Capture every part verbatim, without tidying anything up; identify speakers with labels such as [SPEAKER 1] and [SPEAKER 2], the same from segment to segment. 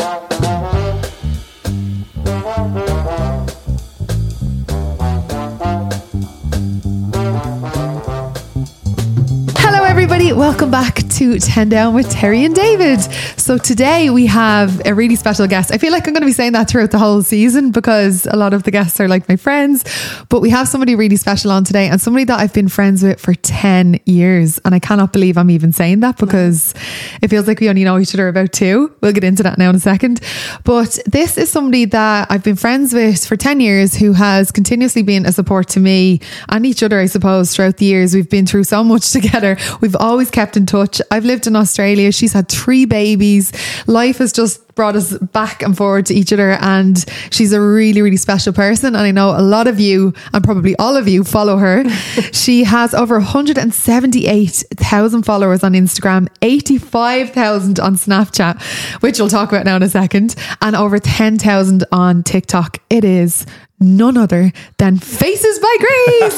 [SPEAKER 1] Everybody, welcome back to ten down with Terry and David. So today we have a really special guest. I feel like I'm going to be saying that throughout the whole season because a lot of the guests are like my friends, but we have somebody really special on today and somebody that I've been friends with for ten years, and I cannot believe I'm even saying that because it feels like we only know each other about two. We'll get into that now in a second, but this is somebody that I've been friends with for ten years who has continuously been a support to me and each other, I suppose, throughout the years. We've been through so much together. We've always kept in touch. I've lived in Australia. She's had three babies. Life has just brought us back and forward to each other, and she's a really, really special person. And I know a lot of you, and probably all of you, follow her. She has over one hundred seventy-eight thousand followers on Instagram, eighty-five thousand on Snapchat, which we'll talk about now in a second, and over ten thousand on TikTok. It is none other than Faces by Grace.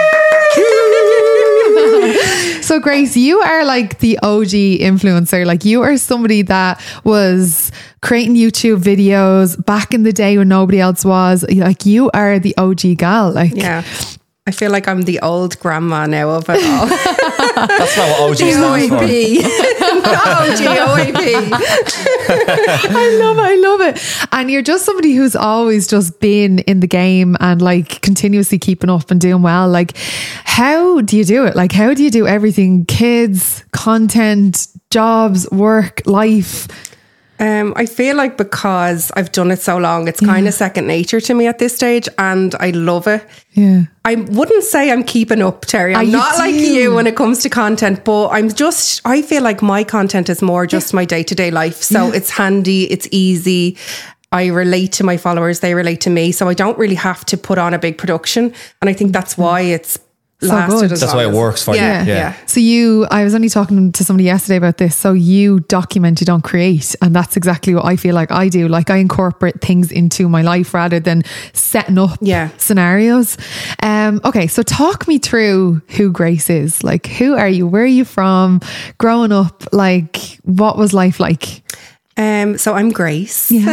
[SPEAKER 1] So Grace, you are like the O G influencer. Like, you are somebody that was creating YouTube videos back in the day when nobody else was. Like, you are the O G gal. Like,
[SPEAKER 2] yeah, I feel like I'm the old grandma now of it all.
[SPEAKER 3] That's not what O G stands for.
[SPEAKER 2] O G, O A P.
[SPEAKER 1] I love it. I love it. And you're just somebody who's always just been in the game and like continuously keeping up and doing well. Like, how do you do it? Like, how do you do everything? Kids, content, jobs, work, life?
[SPEAKER 2] Um, I feel like because I've done it so long, it's kind
[SPEAKER 1] yeah.
[SPEAKER 2] of second nature to me at this stage, and I love it.
[SPEAKER 1] Yeah.
[SPEAKER 2] I wouldn't say I'm keeping up, Terry. I'm
[SPEAKER 1] oh,
[SPEAKER 2] not
[SPEAKER 1] do.
[SPEAKER 2] like you when it comes to content, but I'm just, I feel like my content is more just yeah. my day-to-day life. So yeah. it's handy, it's easy. I relate to my followers, they relate to me. So I don't really have to put on a big production. And I think that's why it's
[SPEAKER 1] so
[SPEAKER 2] lasted
[SPEAKER 1] good.
[SPEAKER 2] as
[SPEAKER 3] That's
[SPEAKER 2] long
[SPEAKER 3] why it
[SPEAKER 2] as,
[SPEAKER 3] works for
[SPEAKER 2] yeah,
[SPEAKER 3] you.
[SPEAKER 2] Yeah.
[SPEAKER 3] yeah.
[SPEAKER 1] So you, I was only talking to somebody yesterday about this. So you document, you don't create. And that's exactly what I feel like I do. Like, I incorporate things into my life rather than setting up
[SPEAKER 2] yeah.
[SPEAKER 1] scenarios. Um, okay. So talk me through who Grace is. Like, who are you? Where are you from? Growing up, like, what was life like?
[SPEAKER 2] Um, so I'm Grace.
[SPEAKER 1] Yeah.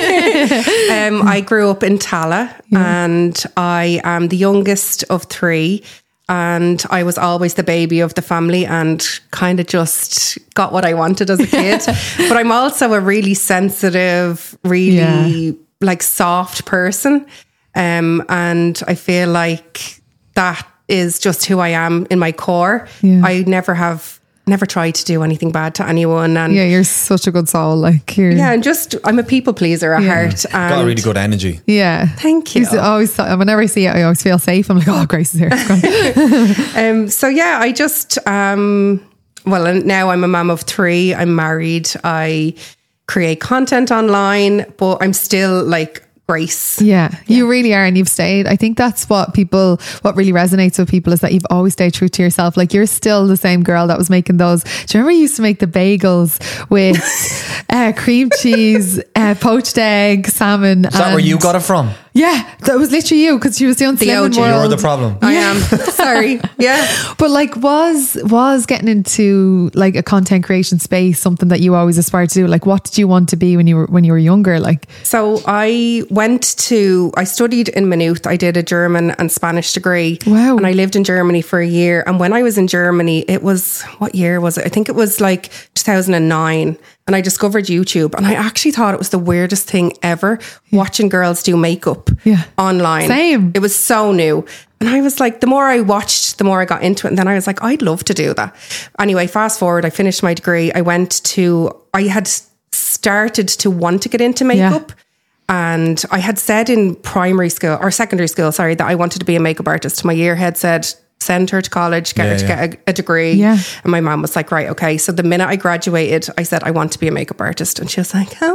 [SPEAKER 2] um, I grew up in Tala yeah. and I am the youngest of three. And I was always the baby of the family and kind of just got what I wanted as a kid. But I'm also a really sensitive, really yeah. like soft person. Um, and I feel like that is just who I am in my core. Yeah. I never have... never tried to do anything bad to anyone, and
[SPEAKER 1] yeah, you're such a good soul. Like, you're
[SPEAKER 2] yeah, and just I'm a people pleaser at
[SPEAKER 1] yeah.
[SPEAKER 2] heart. And
[SPEAKER 3] got a really good energy.
[SPEAKER 1] Yeah,
[SPEAKER 2] thank you.
[SPEAKER 1] He's always, whenever I see it, I always feel safe. I'm like, oh, Grace is here.
[SPEAKER 2] um, so yeah, I just um, well, and now I'm a mum of three. I'm married. I create content online, but I'm still like Grace.
[SPEAKER 1] Yeah,
[SPEAKER 2] yeah,
[SPEAKER 1] you really are, and you've stayed. I think that's what people, what really resonates with people is that you've always stayed true to yourself. Like, you're still the same girl that was making those. Do you remember you used to make the bagels with uh, cream cheese, uh, poached egg, salmon?
[SPEAKER 3] Is that where you got it from?
[SPEAKER 1] Yeah, that was literally you, because she was doing Slim
[SPEAKER 2] O G.
[SPEAKER 1] World.
[SPEAKER 3] You're the problem.
[SPEAKER 2] I am. Sorry. Yeah.
[SPEAKER 1] But like, was was getting into like a content creation space something that you always aspired to do? Like, what did you want to be when you were when you were younger? Like,
[SPEAKER 2] so I went to I studied in Maynooth. I did a German and Spanish degree.
[SPEAKER 1] Wow.
[SPEAKER 2] And I lived in Germany for a year. And when I was in Germany, it was, what year was it? I think it was like two thousand nine. And I discovered YouTube, and I actually thought it was the weirdest thing ever, yeah. watching girls do makeup
[SPEAKER 1] yeah.
[SPEAKER 2] online.
[SPEAKER 1] Same.
[SPEAKER 2] It was so new. And I was like, the more I watched, the more I got into it. And then I was like, I'd love to do that. Anyway, fast forward, I finished my degree. I went to, I had started to want to get into makeup. Yeah. And I had said in primary school or secondary school, sorry, that I wanted to be a makeup artist. My year head said, send her to college, get yeah, her to yeah. get a, a degree.
[SPEAKER 1] Yeah. And
[SPEAKER 2] my mom was like, right, okay. So the minute I graduated, I said, I want to be a makeup artist. And she was like, okay,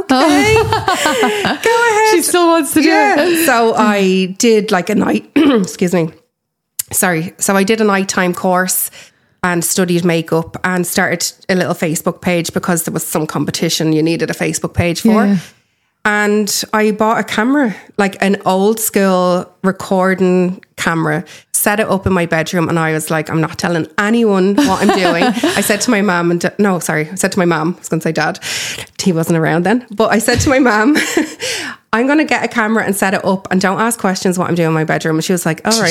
[SPEAKER 2] oh. go ahead.
[SPEAKER 1] She still wants to do
[SPEAKER 2] yeah.
[SPEAKER 1] it.
[SPEAKER 2] So I did like a night, excuse me. Sorry. So I did a nighttime course and studied makeup and started a little Facebook page because there was some competition you needed a Facebook page for. Yeah. And I bought a camera, like an old school recording camera. camera, set it up in my bedroom, and I was like, I'm not telling anyone what I'm doing. I said to my mum, and no, sorry, I said to my mum, I was going to say dad. He wasn't around then. But I said to my mum, I'm going to get a camera and set it up and don't ask questions what I'm doing in my bedroom. And she was like, all right.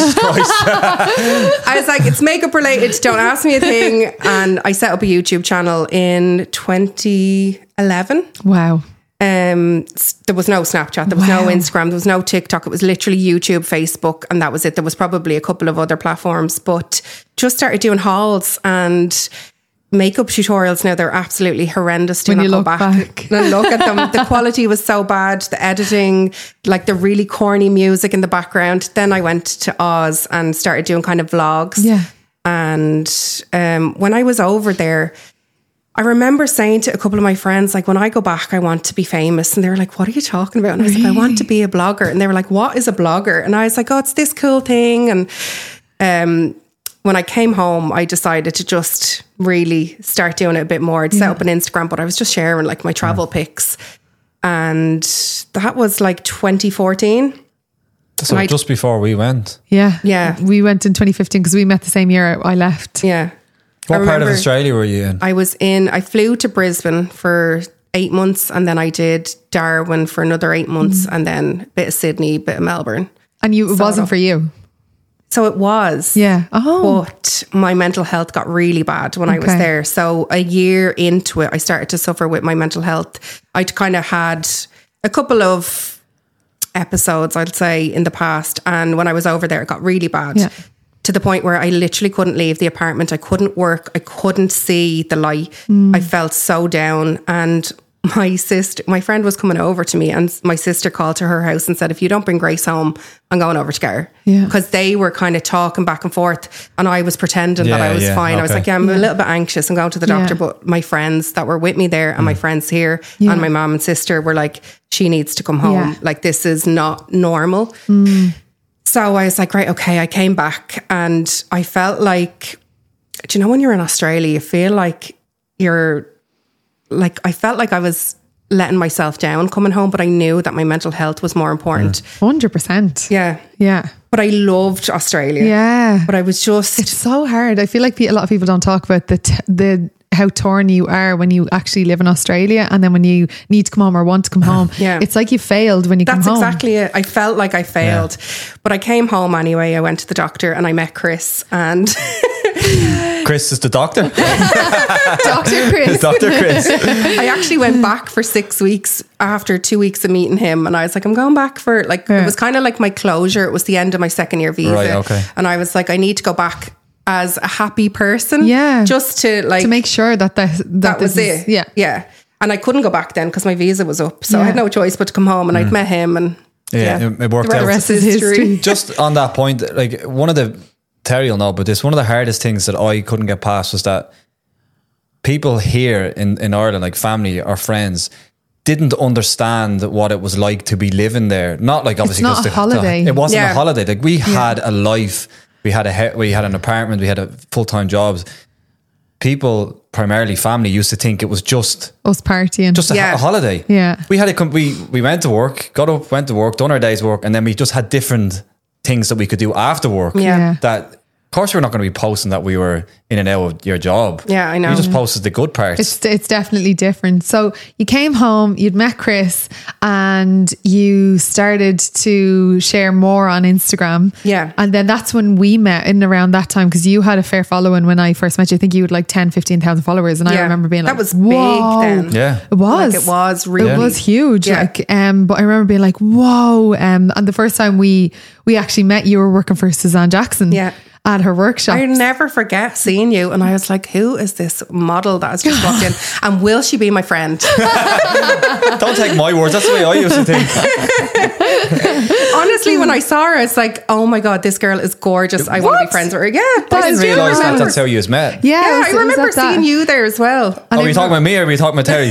[SPEAKER 2] I was like, it's makeup related. Don't ask me a thing. And I set up a YouTube channel in twenty eleven.
[SPEAKER 1] Wow.
[SPEAKER 2] Um, there was no Snapchat, there was
[SPEAKER 1] Wow.
[SPEAKER 2] no Instagram, there was no TikTok. It was literally YouTube, Facebook, and that was it. There was probably a couple of other platforms, but just started doing hauls and makeup tutorials. Now they're absolutely horrendous. Do
[SPEAKER 1] When
[SPEAKER 2] not
[SPEAKER 1] you
[SPEAKER 2] go
[SPEAKER 1] look
[SPEAKER 2] back,
[SPEAKER 1] back.
[SPEAKER 2] and look at them. The quality was so bad. The editing, like the really corny music in the background. Then I went to Oz and started doing kind of vlogs.
[SPEAKER 1] Yeah.
[SPEAKER 2] And um, when I was over there, I remember saying to a couple of my friends, like, when I go back, I want to be famous. And they were like, what are you talking about? And I was like, I want to be a blogger. And they were like, what is a blogger? And I was like, oh, it's this cool thing. And um, when I came home, I decided to just really start doing it a bit more. I'd set
[SPEAKER 1] Yeah.
[SPEAKER 2] up an Instagram, but I was just sharing like my travel pics. And that was like twenty fourteen.
[SPEAKER 3] So
[SPEAKER 2] Right.
[SPEAKER 3] just before we went.
[SPEAKER 1] Yeah.
[SPEAKER 2] Yeah.
[SPEAKER 1] We went in twenty fifteen because we met the same year I left.
[SPEAKER 2] Yeah.
[SPEAKER 3] What
[SPEAKER 2] I
[SPEAKER 3] part of
[SPEAKER 2] remember-
[SPEAKER 3] Australia were you in?
[SPEAKER 2] I was in, I flew to Brisbane for eight months and then I did Darwin for another eight months
[SPEAKER 1] Mm.
[SPEAKER 2] and then a bit of Sydney, a bit of Melbourne.
[SPEAKER 1] And you, it
[SPEAKER 2] Sort
[SPEAKER 1] wasn't
[SPEAKER 2] of.
[SPEAKER 1] for you.
[SPEAKER 2] So it was.
[SPEAKER 1] Yeah. Oh.
[SPEAKER 2] But my mental health got really bad when I was
[SPEAKER 1] Okay.
[SPEAKER 2] there. So a year into it, I started to suffer with my mental health. I'd kind of had a couple of episodes, I'd say, in the past. And when I was over there, it got really bad.
[SPEAKER 1] Yeah.
[SPEAKER 2] To the point where I literally couldn't leave the apartment. I couldn't work. I couldn't see the light.
[SPEAKER 1] Mm.
[SPEAKER 2] I felt so down. And my sister, my friend was coming over to me and my sister called to her house and said, if you don't bring Grace home, I'm going over to get her.
[SPEAKER 1] Yeah.
[SPEAKER 2] Because they were kind of talking back and forth and I was pretending that
[SPEAKER 3] Yeah,
[SPEAKER 2] I was
[SPEAKER 3] yeah,
[SPEAKER 2] fine. I was
[SPEAKER 3] okay.
[SPEAKER 2] like, yeah, I'm a little bit anxious. I'm going to the doctor.
[SPEAKER 1] Yeah.
[SPEAKER 2] But my friends that were with me there and my friends here
[SPEAKER 1] Yeah.
[SPEAKER 2] and my mom and sister were like, she needs to come home.
[SPEAKER 1] Yeah.
[SPEAKER 2] Like, this is not normal. So I was like, right, okay, I came back and I felt like, do you know when you're in Australia, you feel like you're, like, I felt like I was letting myself down coming home, but I knew that my mental health was more important.
[SPEAKER 1] one hundred percent.
[SPEAKER 2] Yeah.
[SPEAKER 1] Yeah.
[SPEAKER 2] But I loved Australia.
[SPEAKER 1] Yeah.
[SPEAKER 2] But I was just,
[SPEAKER 1] It's so hard. I feel like pe- a lot of people don't talk about the, t- the, how torn you are when you actually live in Australia and then when you need to come home or want to come home.
[SPEAKER 2] Yeah.
[SPEAKER 1] It's like you failed when you
[SPEAKER 2] that's
[SPEAKER 1] come home.
[SPEAKER 2] exactly it. I felt like I failed. But I came home anyway. I went to the doctor and I met Chris and
[SPEAKER 3] Chris is the doctor.
[SPEAKER 1] Doctor Chris.
[SPEAKER 3] Doctor Chris.
[SPEAKER 2] I actually went back for six weeks after two weeks of meeting him. And I was like, I'm going back for like,
[SPEAKER 1] Yeah.
[SPEAKER 2] it was kind of like my closure. It was the end of my second year visa.
[SPEAKER 3] Right, okay.
[SPEAKER 2] And I was like, I need to go back as a happy person.
[SPEAKER 1] Yeah.
[SPEAKER 2] Just to like,
[SPEAKER 1] to make sure that the, that,
[SPEAKER 2] that was
[SPEAKER 1] this is-
[SPEAKER 2] it.
[SPEAKER 1] Yeah.
[SPEAKER 2] Yeah. And I couldn't go back then because my visa was up. So I
[SPEAKER 1] Yeah.
[SPEAKER 2] had no choice but to come home and I'd met him and
[SPEAKER 3] Yeah, it- it worked
[SPEAKER 2] the
[SPEAKER 3] out.
[SPEAKER 2] rest
[SPEAKER 1] The
[SPEAKER 2] is
[SPEAKER 1] rest is
[SPEAKER 2] history.
[SPEAKER 1] history.
[SPEAKER 3] Just on that point, like one of the, Terry will know, but this one of the hardest things that I couldn't get past was that people here in, in Ireland, like family or friends, didn't understand what it was like to be living there. Not like obviously
[SPEAKER 1] not
[SPEAKER 3] just
[SPEAKER 1] a
[SPEAKER 3] the-
[SPEAKER 1] holiday.
[SPEAKER 3] it wasn't
[SPEAKER 2] Yeah.
[SPEAKER 3] a holiday. Like we had a life, we had a he- we had an apartment, we had a full time jobs. People, primarily family, used to think it was just
[SPEAKER 1] Us partying.
[SPEAKER 3] just a,
[SPEAKER 2] Yeah.
[SPEAKER 3] a holiday.
[SPEAKER 1] Yeah.
[SPEAKER 3] we had a com- we we went to work, got up, went to work, done our day's work, and then we just had different things that we could do after work.
[SPEAKER 2] Yeah.
[SPEAKER 1] Yeah.
[SPEAKER 3] That. Of course, we're not going to be posting that we were in and out of your job.
[SPEAKER 2] Yeah, I know.
[SPEAKER 3] We just posted the good parts.
[SPEAKER 1] It's it's definitely different. So you came home, you'd met Chris, and you started to share more on Instagram.
[SPEAKER 2] Yeah.
[SPEAKER 1] And then that's when we met in and around that time because you had a fair following when I first met you. I think you had like ten, fifteen thousand followers. And I
[SPEAKER 2] Yeah.
[SPEAKER 1] remember being like,
[SPEAKER 2] That was
[SPEAKER 1] whoa.
[SPEAKER 2] big then.
[SPEAKER 3] yeah.
[SPEAKER 1] It was.
[SPEAKER 2] Like, it was really-
[SPEAKER 1] It was huge.
[SPEAKER 2] Yeah.
[SPEAKER 1] Like, um, but I remember being like, whoa. Um, and the first time we we actually met, you were working for Suzanne Jackson.
[SPEAKER 2] Yeah.
[SPEAKER 1] At her workshop.
[SPEAKER 2] I never forget seeing you, and I was like, "Who is this model that has just walked in? And will she be my friend?"
[SPEAKER 3] Don't take my words. That's the way I used to think.
[SPEAKER 2] Honestly, when I saw her, it's like, "Oh my god, this girl is gorgeous. I want to be
[SPEAKER 1] What?
[SPEAKER 2] friends with her." Yeah,
[SPEAKER 3] I didn't
[SPEAKER 2] do
[SPEAKER 3] realise that
[SPEAKER 2] remember.
[SPEAKER 3] that's how you was met.
[SPEAKER 1] Yeah,
[SPEAKER 2] Yeah,
[SPEAKER 1] it was-
[SPEAKER 2] I
[SPEAKER 1] it was
[SPEAKER 2] remember
[SPEAKER 1] at that.
[SPEAKER 2] seeing you there as well.
[SPEAKER 3] Oh, were you talking about me or were you talking about Terry?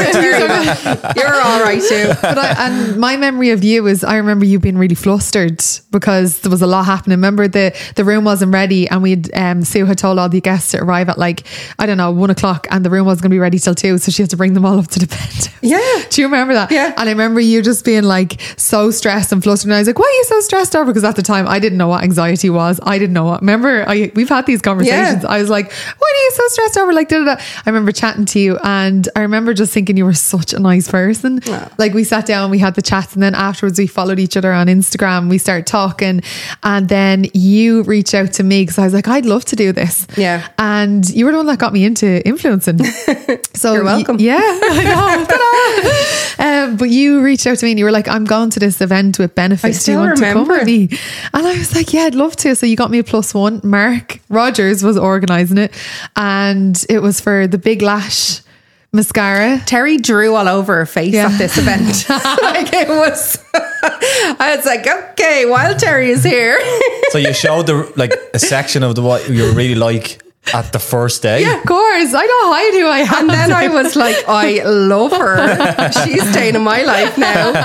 [SPEAKER 2] You're all right too.
[SPEAKER 1] But I, and my memory of you is I remember you being really flustered because there was a lot happening. Remember the the room wasn't ready and we'd um, Sue had told all the guests to arrive at like I don't know one o'clock and the room wasn't going to be ready till two, so she had to bring them all up to the bed.
[SPEAKER 2] Yeah.
[SPEAKER 1] Do you remember that?
[SPEAKER 2] Yeah.
[SPEAKER 1] And I remember you just being like so stressed and flustered. and I was like, why are you so stressed over? Because at the time I didn't know what anxiety was. I didn't know what, remember I, we've had these conversations.
[SPEAKER 2] Yeah.
[SPEAKER 1] I was like, what are you so stressed over? Like, da, da, da. I remember chatting to you and I remember just thinking you were such a nice person.
[SPEAKER 2] Yeah.
[SPEAKER 1] Like we sat down, we had the chats, and then afterwards we followed each other on Instagram. We started talking, and then you reached out to me because I was like, I'd love to do this.
[SPEAKER 2] Yeah.
[SPEAKER 1] And you were the one that got me into influencing. So
[SPEAKER 2] You're welcome.
[SPEAKER 1] y- yeah, I know. um, but you reached out to me and you were like, I'm going to this event with benefits.
[SPEAKER 2] I
[SPEAKER 1] Do you
[SPEAKER 2] still
[SPEAKER 1] want to come
[SPEAKER 2] remember.
[SPEAKER 1] with me? And I was like, yeah, I'd love to. So you got me a plus one. Mark Rogers was organising it, and it was for the Big Lash mascara.
[SPEAKER 2] Terry drew all over her face
[SPEAKER 1] Yeah.
[SPEAKER 2] at this event. Like it was, I was like, okay, while Terry is here.
[SPEAKER 3] So you showed the like a section of the what you really like at the first day.
[SPEAKER 1] Yeah, of course. I don't hide who I am.
[SPEAKER 2] And then I was like, I love her. She's staying in my life now.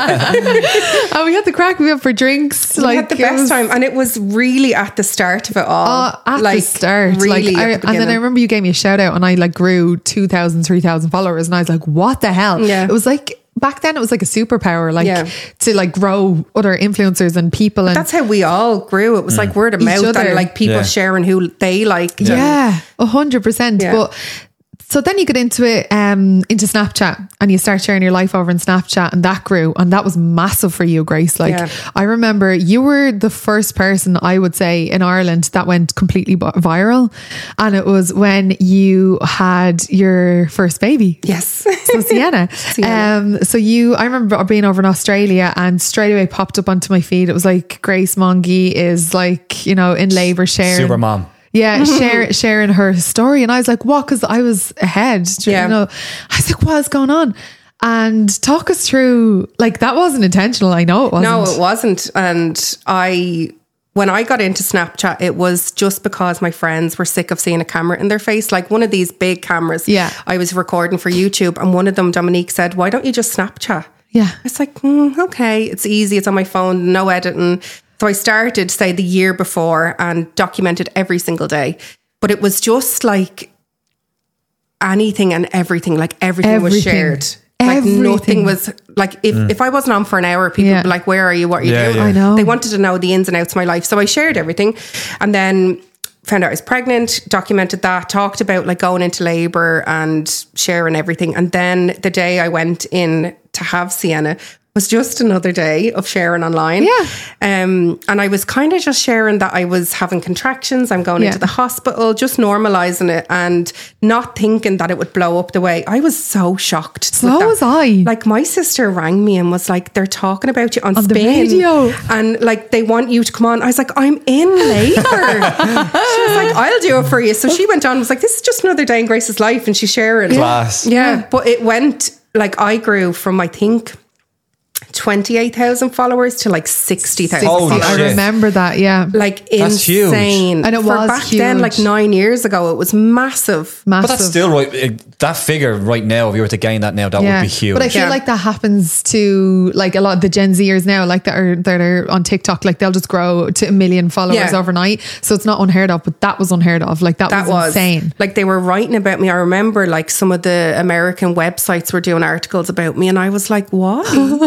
[SPEAKER 1] And we had to crack me up for drinks.
[SPEAKER 2] We
[SPEAKER 1] like
[SPEAKER 2] had the
[SPEAKER 1] it
[SPEAKER 2] best
[SPEAKER 1] was-
[SPEAKER 2] time. And it was really at the start of it all.
[SPEAKER 1] Oh, at
[SPEAKER 2] like,
[SPEAKER 1] the start.
[SPEAKER 2] Really
[SPEAKER 1] like, I,
[SPEAKER 2] at the
[SPEAKER 1] and then I
[SPEAKER 2] beginning.
[SPEAKER 1] remember you gave me a shout out and I like grew two thousand, three thousand followers. And I was like, what the hell?
[SPEAKER 2] Yeah.
[SPEAKER 1] It was like, back then it was like a superpower, like
[SPEAKER 2] Yeah.
[SPEAKER 1] to like grow other influencers and people. And
[SPEAKER 2] That's how we all grew. It was like word of
[SPEAKER 1] Each
[SPEAKER 2] mouth
[SPEAKER 1] other.
[SPEAKER 2] and like people
[SPEAKER 3] Yeah.
[SPEAKER 2] sharing who they liked. and-
[SPEAKER 1] yeah, a hundred percent.
[SPEAKER 2] Yeah.
[SPEAKER 1] But so then you get into it, um, into Snapchat, and you start sharing your life over in Snapchat, and that grew, and that was massive for you, Grace. Like
[SPEAKER 2] Yeah.
[SPEAKER 1] I remember you were the first person I would say in Ireland that went completely vi- viral, and it was when you had your first baby.
[SPEAKER 2] Yes.
[SPEAKER 1] So Sienna.
[SPEAKER 2] Sienna.
[SPEAKER 1] Um, so you, I remember being over in Australia and straight away popped up onto my feed. It was like Grace Mongie is like, you know, in labour sharing.
[SPEAKER 3] Super mom.
[SPEAKER 1] Yeah, share, sharing her story. And I was like, what? Because I was ahead. do
[SPEAKER 2] Yeah.
[SPEAKER 1] You know, I was like, what is going on? And talk us through, like, that wasn't intentional. I know it wasn't.
[SPEAKER 2] No, it wasn't. And I, when I got into Snapchat, it was just because my friends were sick of seeing a camera in their face, like one of these big cameras.
[SPEAKER 1] Yeah.
[SPEAKER 2] I was recording for YouTube, and one of them, Dominique, said, "Why don't you just Snapchat?"
[SPEAKER 1] Yeah.
[SPEAKER 2] It's like, mm, okay, it's easy. It's on my phone, no editing. So I started, say, the year before and documented every single day. But it was just like anything and everything, like everything, was
[SPEAKER 1] Everything.
[SPEAKER 2] shared. Like
[SPEAKER 1] Everything.
[SPEAKER 2] nothing was like, if, if I wasn't on for an hour, people
[SPEAKER 1] Yeah.
[SPEAKER 2] would be like, where are you? What are you
[SPEAKER 3] Yeah,
[SPEAKER 2] doing?
[SPEAKER 3] yeah.
[SPEAKER 1] I know.
[SPEAKER 2] They wanted to know the ins and outs of my life. So I shared everything. And then found out I was pregnant, documented that, talked about like going into labor and sharing everything. And then the day I went in to have Sienna was just another day of sharing online.
[SPEAKER 1] Yeah.
[SPEAKER 2] Um, and I was kind of just sharing that I was having contractions, I'm going
[SPEAKER 1] Yeah.
[SPEAKER 2] into the hospital, just normalizing it and not thinking that it would blow up the way. I was so shocked.
[SPEAKER 1] So
[SPEAKER 2] with that.
[SPEAKER 1] was I.
[SPEAKER 2] Like my sister rang me and was like, they're talking about you on,
[SPEAKER 1] On the
[SPEAKER 2] Spain.
[SPEAKER 1] radio.
[SPEAKER 2] And like they want you to come on. I was like, I'm in labour. She was like, I'll do it for you. So she went on and was like, this is just another day in Grace's life, and she's sharing.
[SPEAKER 3] Class.
[SPEAKER 2] Yeah. But it went like I grew from I think twenty-eight thousand followers to like sixty thousand
[SPEAKER 3] Holy
[SPEAKER 2] followers.
[SPEAKER 1] I
[SPEAKER 3] shit.
[SPEAKER 1] remember that. Yeah.
[SPEAKER 2] Like
[SPEAKER 3] That's huge.
[SPEAKER 2] insane.
[SPEAKER 1] And it
[SPEAKER 2] For
[SPEAKER 1] was
[SPEAKER 2] back then,
[SPEAKER 1] huge.
[SPEAKER 2] like nine years ago, it was massive.
[SPEAKER 1] Massive.
[SPEAKER 3] But that's still right. it- That figure right now, if you were to gain that now, that would be huge.
[SPEAKER 1] But I feel
[SPEAKER 2] Yeah.
[SPEAKER 1] like that happens to like a lot of the Gen Zers now, like that are that are on TikTok, like they'll just grow to a million followers
[SPEAKER 2] Yeah.
[SPEAKER 1] overnight. So it's not unheard of, but that was unheard of. Like that,
[SPEAKER 2] That
[SPEAKER 1] was,
[SPEAKER 2] was
[SPEAKER 1] insane.
[SPEAKER 2] Like they were writing about me. I remember like some of the American websites were doing articles about me, and I was like, "Why?"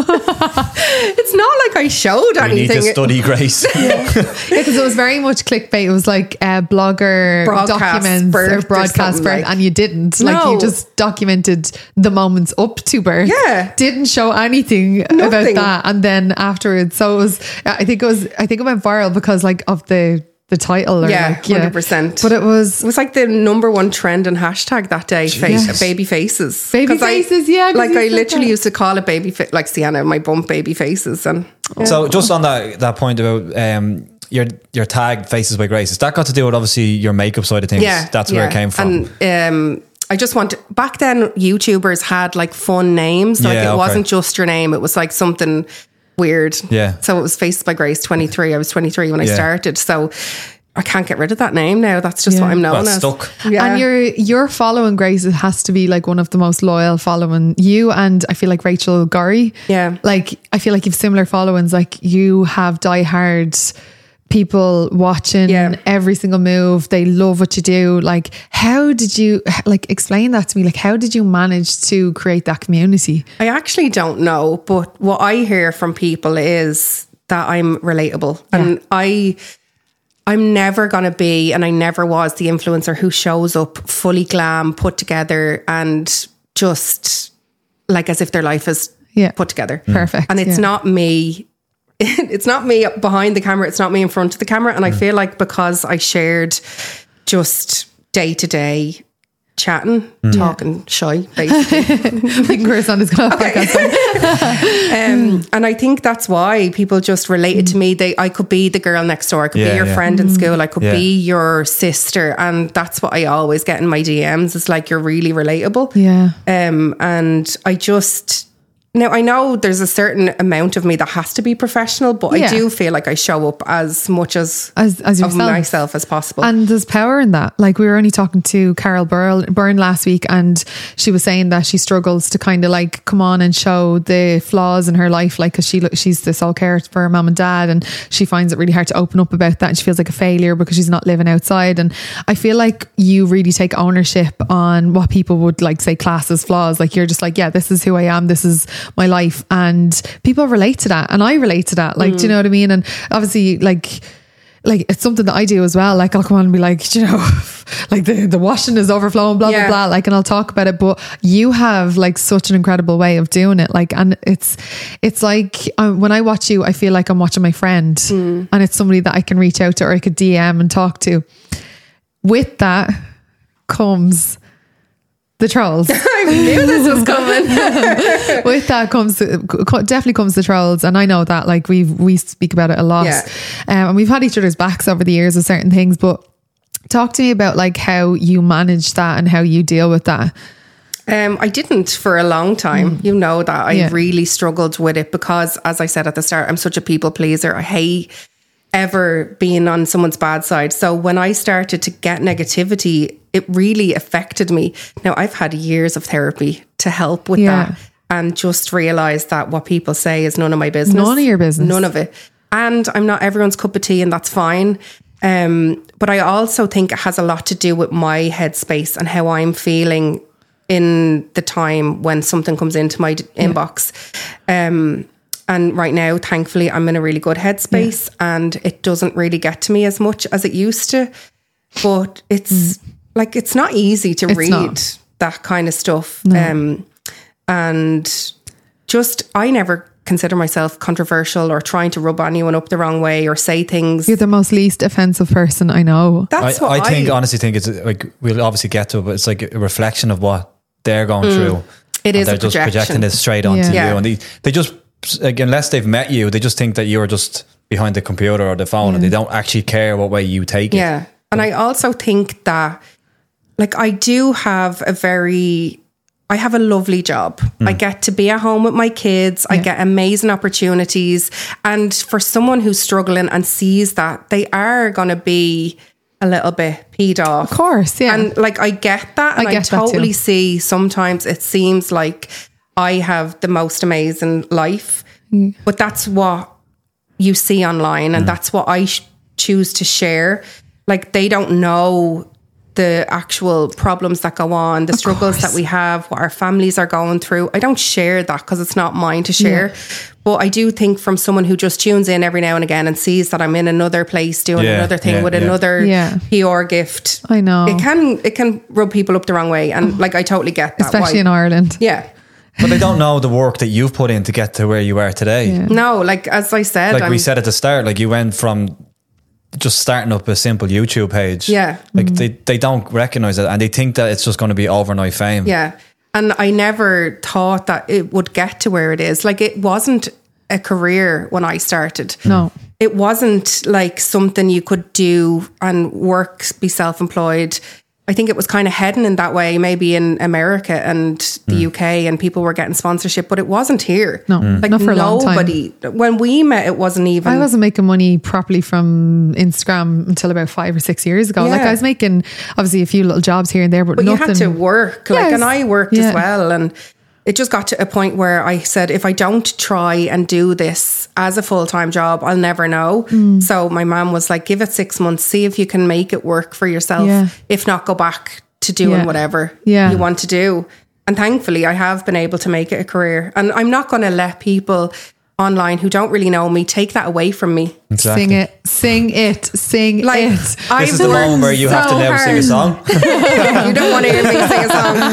[SPEAKER 2] It's not like I showed
[SPEAKER 3] we need
[SPEAKER 2] anything.
[SPEAKER 3] to study Grace.
[SPEAKER 1] Yeah, because it was very much clickbait. It was like uh, blogger
[SPEAKER 2] Broadcast
[SPEAKER 1] documents
[SPEAKER 2] birth
[SPEAKER 1] or
[SPEAKER 2] or
[SPEAKER 1] broadcast
[SPEAKER 2] something
[SPEAKER 1] birth,
[SPEAKER 2] like-
[SPEAKER 1] and you didn't. Like you
[SPEAKER 2] No.
[SPEAKER 1] just documented the moments up to birth.
[SPEAKER 2] Yeah.
[SPEAKER 1] didn't show anything about
[SPEAKER 2] Nothing.
[SPEAKER 1] that, and then afterwards. So it was. I think it was. I think it went viral because like of the the title. Or
[SPEAKER 2] Yeah,
[SPEAKER 1] like, yeah,
[SPEAKER 2] one hundred percent.
[SPEAKER 1] But it was.
[SPEAKER 2] It was like the number one trend and hashtag that day, face,
[SPEAKER 1] Yes.
[SPEAKER 2] baby faces.
[SPEAKER 1] Baby
[SPEAKER 2] 'Cause I-
[SPEAKER 1] faces, yeah, 'cause
[SPEAKER 2] Like
[SPEAKER 1] you
[SPEAKER 2] I
[SPEAKER 1] said
[SPEAKER 2] literally
[SPEAKER 1] that.
[SPEAKER 2] used to call it baby, fa- like Sienna, my bump baby faces. And
[SPEAKER 3] So just on that that point about um, your your tag Faces by Grace, has that got to do with obviously your makeup side of things?
[SPEAKER 2] yeah,
[SPEAKER 3] That's where
[SPEAKER 2] yeah.
[SPEAKER 3] it came from.
[SPEAKER 2] And um, I just want to, back then YouTubers had like fun names. Like
[SPEAKER 3] Yeah,
[SPEAKER 2] it
[SPEAKER 3] okay.
[SPEAKER 2] wasn't just your name. It was like something weird.
[SPEAKER 3] Yeah.
[SPEAKER 2] So it was Faces by Grace twenty-three. I was twenty-three when I
[SPEAKER 3] Yeah.
[SPEAKER 2] started. So I can't get rid of that name now. That's just
[SPEAKER 1] Yeah.
[SPEAKER 2] what I'm known
[SPEAKER 3] Well, it's
[SPEAKER 2] as.
[SPEAKER 3] stuck.
[SPEAKER 2] Yeah.
[SPEAKER 1] And your your following, Grace, it has to be like one of the most loyal following. You and I feel like Rachel Gorry.
[SPEAKER 2] Yeah.
[SPEAKER 1] Like I feel like you've similar followings. Like you have diehard people watching
[SPEAKER 2] Yeah.
[SPEAKER 1] every single move. They love what you do. Like how did you like explain that to me? Like how did you manage to create that community?
[SPEAKER 2] I actually don't know, but what I hear from people is that I'm relatable. Yeah. And I, I'm never going to be, and I never was the influencer who shows up fully glam, put together, and just like as if their life is yeah. put together.
[SPEAKER 1] Mm. Perfect.
[SPEAKER 2] And it's yeah. not me. It's not me behind the camera. It's not me in front of the camera. And mm. I feel like because I shared just day to day chatting, mm. talking shy, basically.
[SPEAKER 1] We can curse on this podcast.
[SPEAKER 2] um, and I think that's why people just related mm. to me. They, I could be the girl next door. I could yeah, be your yeah. friend in school. I could yeah. be your sister. And that's what I always get in my D Ms. It's like, you're really relatable.
[SPEAKER 1] Yeah.
[SPEAKER 2] Um, and I just... Now, I know there's a certain amount of me that has to be professional, but yeah. I do feel like I show up as much as,
[SPEAKER 1] as, as
[SPEAKER 2] of myself as possible.
[SPEAKER 1] And there's power in that. Like, we were only talking to Carol Byrne, Byrne last week, and she was saying that she struggles to kind of like come on and show the flaws in her life, like, because she, she's the sole care for her mum and dad, and she finds it really hard to open up about that, and she feels like a failure because she's not living outside. And I feel like you really take ownership on what people would like say class as flaws. Like, you're just like, yeah, this is who I am, this is my life, and people relate to that, and I relate to that, like mm. do you know what I mean? And obviously like like it's something that I do as well. Like, I'll come on and be like, you know, like the, the washing is overflowing, blah yeah. blah blah, like, and I'll talk about it. But you have like such an incredible way of doing it, like, and it's it's like um, when I watch you, I feel like I'm watching my friend, mm. and it's somebody that I can reach out to, or I could D M and talk to. With that comes the trolls.
[SPEAKER 2] I knew this was coming.
[SPEAKER 1] With that comes definitely comes the trolls, and I know that, like, we we speak about it a lot, yeah. um, and we've had each other's backs over the years with certain things. But talk to me about like how you manage that and how you deal with that.
[SPEAKER 2] Um, I didn't for a long time. Mm. You know that I
[SPEAKER 1] yeah.
[SPEAKER 2] really struggled with it because, as I said at the start, I'm such a people pleaser. I hate ever being on someone's bad side. So when I started to get negativity, it really affected me. Now, I've had years of therapy to help with yeah. that, and just realised that what people say is none of my business.
[SPEAKER 1] None of your business.
[SPEAKER 2] None of it. And I'm not everyone's cup of tea, and that's fine. Um, but I also think it has a lot to do with my headspace and how I'm feeling in the time when something comes into my yeah. inbox. Um, and right now, thankfully, I'm in a really good headspace, yeah. and it doesn't really get to me as much as it used to. But it's mm. like, it's not easy to it's read not. that kind of stuff. No. Um, and just, I never consider myself controversial or trying to rub anyone up the wrong way or say things.
[SPEAKER 1] You're the most least offensive person I know.
[SPEAKER 2] That's
[SPEAKER 3] I,
[SPEAKER 2] what
[SPEAKER 3] I think,
[SPEAKER 2] I
[SPEAKER 3] honestly think it's like, we'll obviously get to it, but it's like a reflection of what they're going mm. through.
[SPEAKER 2] It is
[SPEAKER 3] they're
[SPEAKER 2] a
[SPEAKER 3] just
[SPEAKER 2] projection.
[SPEAKER 3] projecting it straight onto
[SPEAKER 1] yeah.
[SPEAKER 3] you.
[SPEAKER 2] Yeah.
[SPEAKER 3] And they, they just, like, unless they've met you, they just think that you're just behind the computer or the phone, yeah. and they don't actually care what way you take it.
[SPEAKER 2] Yeah. And I also think that, like, I do have a very, I have a lovely job. Mm. I get to be at home with my kids. Yeah. I get amazing opportunities. And for someone who's struggling and sees that, they are going to be a little bit peed off.
[SPEAKER 1] Of course, yeah.
[SPEAKER 2] And like, I get that. And I, get I totally that see sometimes it seems like I have the most amazing life. Mm. But that's what you see online, and mm. that's what I sh- choose to share. Like, they don't know the actual problems that go on, the of struggles course. that we have, what our families are going through. I don't share that because it's not mine to share. Yeah. But I do think, from someone who just tunes in every now and again and sees that I'm in another place doing yeah, another thing yeah, with yeah. another yeah. P R gift.
[SPEAKER 1] I know.
[SPEAKER 2] It can it can rub people up the wrong way. And like, I totally get that.
[SPEAKER 1] Especially
[SPEAKER 2] why.
[SPEAKER 1] in Ireland.
[SPEAKER 2] Yeah.
[SPEAKER 3] But they don't know the work that you've put in to get to where you are today.
[SPEAKER 1] Yeah.
[SPEAKER 2] No, like, as I said,
[SPEAKER 3] like
[SPEAKER 2] I'm,
[SPEAKER 3] we said at the start, like, you went from just starting up a simple YouTube page.
[SPEAKER 2] Yeah.
[SPEAKER 3] Like
[SPEAKER 1] mm.
[SPEAKER 3] they, they don't recognize it, and they think that it's just going to be overnight fame.
[SPEAKER 2] Yeah. And I never thought that it would get to where it is. Like, it wasn't a career when I started.
[SPEAKER 1] No.
[SPEAKER 2] It wasn't like something you could do and work, be self-employed. I think it was kind of heading in that way, maybe in America and the mm. U K, and people were getting sponsorship, but it wasn't here.
[SPEAKER 1] No, mm.
[SPEAKER 2] like,
[SPEAKER 1] not for a long time.
[SPEAKER 2] Nobody, when we met, it wasn't even.
[SPEAKER 1] I wasn't making money properly from Instagram until about five or six years ago. Yeah. Like, I was making obviously a few little jobs here and there, but,
[SPEAKER 2] but
[SPEAKER 1] nothing.
[SPEAKER 2] You had to work, like, yes. and I worked yeah. as well, and it just got to a point where I said, if I don't try and do this as a full-time job, I'll never know. Mm. So my mum was like, give it six months, see if you can make it work for yourself. Yeah. If not, go back to doing yeah. whatever yeah. you want to do. And thankfully, I have been able to make it a career. And I'm not going to let people online who don't really know me take that away from me.
[SPEAKER 3] Exactly.
[SPEAKER 1] Sing it, sing it, sing
[SPEAKER 2] Like,
[SPEAKER 1] it.
[SPEAKER 2] I've
[SPEAKER 3] This is the moment where you have to
[SPEAKER 2] so
[SPEAKER 3] never sing a
[SPEAKER 2] hard.
[SPEAKER 3] song.
[SPEAKER 2] You don't want to hear me sing a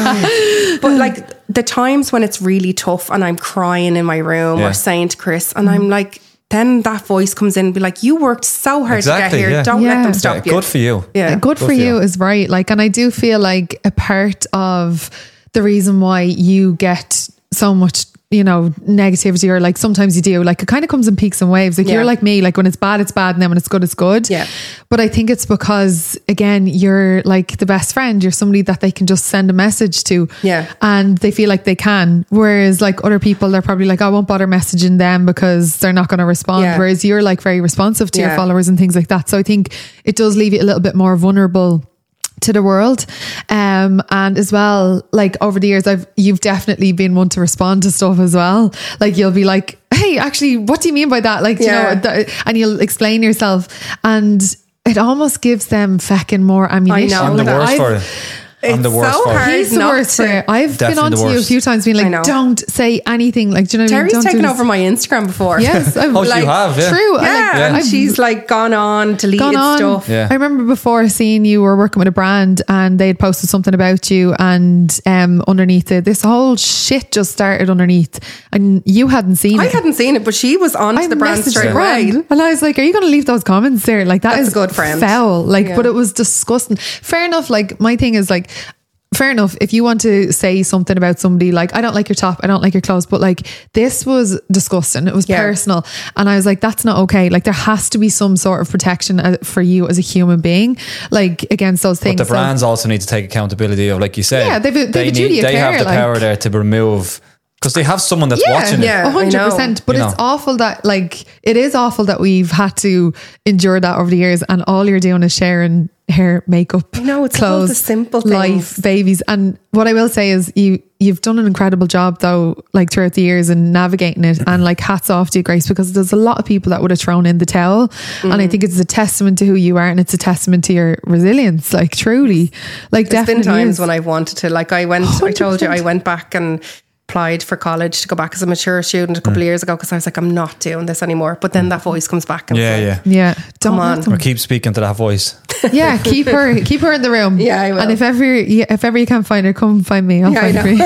[SPEAKER 2] song. But like the times when it's really tough and I'm crying in my room
[SPEAKER 3] Yeah.
[SPEAKER 2] or saying to Chris, and I'm like, then that voice comes in and be like, you worked so hard
[SPEAKER 3] Exactly,
[SPEAKER 2] to get here.
[SPEAKER 3] yeah.
[SPEAKER 2] Don't
[SPEAKER 1] Yeah.
[SPEAKER 2] let them
[SPEAKER 3] Yeah,
[SPEAKER 2] stop you.
[SPEAKER 3] good for you.
[SPEAKER 2] Yeah.
[SPEAKER 1] Good for
[SPEAKER 3] for
[SPEAKER 1] you
[SPEAKER 3] you.
[SPEAKER 1] is right. Like, and I do feel like a part of the reason why you get so much, you know, negativity, or like sometimes you do, like it kind of comes in peaks and waves. Like
[SPEAKER 2] Yeah.
[SPEAKER 1] you're like me, like when it's bad, it's bad. And then when it's good, it's good.
[SPEAKER 2] Yeah.
[SPEAKER 1] But I think it's because, again, you're like the best friend. You're somebody that they can just send a message to.
[SPEAKER 2] Yeah.
[SPEAKER 1] And they feel like they can. Whereas like other people, they're probably like, I won't bother messaging them because they're not going to respond.
[SPEAKER 2] Yeah.
[SPEAKER 1] Whereas you're like very responsive to your
[SPEAKER 2] Yeah.
[SPEAKER 1] followers and things like that. So I think it does leave you a little bit more vulnerable to the world. Um, and as well, like over the years, I've, you've definitely been one to respond to stuff as well. Like you'll be like, hey, actually, what do you mean by that? Like,
[SPEAKER 2] Yeah.
[SPEAKER 1] you know, th- and you'll explain yourself, and it almost gives them feckin' more ammunition.
[SPEAKER 2] know.
[SPEAKER 3] I'm the
[SPEAKER 2] that
[SPEAKER 3] worst
[SPEAKER 1] I've-
[SPEAKER 3] for it. I'm
[SPEAKER 2] It's
[SPEAKER 3] the worst
[SPEAKER 2] so
[SPEAKER 3] for
[SPEAKER 2] hard.
[SPEAKER 3] it.
[SPEAKER 1] He's the
[SPEAKER 2] not
[SPEAKER 1] worst
[SPEAKER 2] to-
[SPEAKER 1] for it. I've been
[SPEAKER 3] Definitely
[SPEAKER 1] on
[SPEAKER 3] the
[SPEAKER 1] to you a
[SPEAKER 3] worst.
[SPEAKER 1] few times being
[SPEAKER 2] I
[SPEAKER 1] like,
[SPEAKER 2] know.
[SPEAKER 1] don't say anything. Like, do you know what I mean?
[SPEAKER 2] Terry's
[SPEAKER 1] Don't do
[SPEAKER 2] taken
[SPEAKER 1] this.
[SPEAKER 2] over my Instagram before.
[SPEAKER 1] Yes. I've,
[SPEAKER 3] Oh, so
[SPEAKER 2] Like,
[SPEAKER 3] you have, yeah.
[SPEAKER 1] True. I
[SPEAKER 2] Yeah,
[SPEAKER 1] like-
[SPEAKER 2] and
[SPEAKER 1] I've-
[SPEAKER 2] she's like gone on, deleted
[SPEAKER 1] gone on.
[SPEAKER 2] stuff.
[SPEAKER 3] Yeah.
[SPEAKER 1] I remember before seeing you were working with a brand and they had posted something about you, and um, underneath it, this whole shit just started underneath, and you hadn't seen
[SPEAKER 2] I
[SPEAKER 1] it.
[SPEAKER 2] hadn't seen it, but she was on to
[SPEAKER 1] I
[SPEAKER 2] the brand
[SPEAKER 1] messaged
[SPEAKER 2] straight
[SPEAKER 1] the brand,
[SPEAKER 2] away.
[SPEAKER 1] and I was like, "Are you going to leave those comments there? Like that
[SPEAKER 2] That's
[SPEAKER 1] is
[SPEAKER 2] a good friend.
[SPEAKER 1] foul." Like,
[SPEAKER 2] Yeah.
[SPEAKER 1] but it was disgusting. Fair enough. Like my thing is like. Fair enough. If you want to say something about somebody, like, I don't like your top, I don't like your clothes, but like, this was disgusting. It was
[SPEAKER 2] Yeah.
[SPEAKER 1] personal. And I was like, that's not okay. Like, there has to be some sort of protection uh, for you as a human being, like, against those things.
[SPEAKER 3] But the
[SPEAKER 1] So-
[SPEAKER 3] brands also need to take accountability of, like you said,
[SPEAKER 1] Yeah, they've a- they've
[SPEAKER 3] they
[SPEAKER 1] a duty of
[SPEAKER 3] they have
[SPEAKER 1] care,
[SPEAKER 3] the
[SPEAKER 1] like-
[SPEAKER 3] power there to remove, because they have someone that's watching
[SPEAKER 2] yeah.
[SPEAKER 3] it.
[SPEAKER 1] A hundred
[SPEAKER 2] I know.
[SPEAKER 1] percent. But
[SPEAKER 3] You
[SPEAKER 1] it's
[SPEAKER 3] know.
[SPEAKER 1] awful that like it is awful that we've had to endure that over the years, and all you're doing is sharing hair, makeup,
[SPEAKER 2] I know, it's all
[SPEAKER 1] clothes,
[SPEAKER 2] the simple
[SPEAKER 1] life,
[SPEAKER 2] things.
[SPEAKER 1] babies. And what I will say is you you've done an incredible job though, like throughout the years and navigating it. And like hats off to you, Grace, because there's a lot of people that would have thrown in the towel. And I think it's a testament to who you are, and it's a testament to your resilience. Like truly, like
[SPEAKER 2] There's been
[SPEAKER 1] definitely
[SPEAKER 2] times
[SPEAKER 1] is.
[SPEAKER 2] when I've wanted to, like I went, I told you, I
[SPEAKER 1] one hundred percent.
[SPEAKER 2] went back and applied for college to go back as a mature student a couple of years ago because I was like, I'm not doing this anymore. But then that voice comes back and
[SPEAKER 3] Yeah,
[SPEAKER 2] says,
[SPEAKER 3] yeah.
[SPEAKER 1] yeah, don't
[SPEAKER 2] Come
[SPEAKER 1] let
[SPEAKER 2] on.
[SPEAKER 1] them
[SPEAKER 3] Or keep speaking to that voice.
[SPEAKER 1] Yeah, keep her, keep her in the room.
[SPEAKER 2] Yeah, I will.
[SPEAKER 1] And if ever, yeah, if ever you can't find her, come find me. I'll
[SPEAKER 2] Yeah, I
[SPEAKER 1] find her.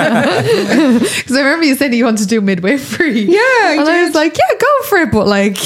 [SPEAKER 1] Because I remember you said you wanted to do midwifery.
[SPEAKER 2] Yeah, I
[SPEAKER 1] and I
[SPEAKER 2] did.
[SPEAKER 1] was like, yeah, go for it. But like,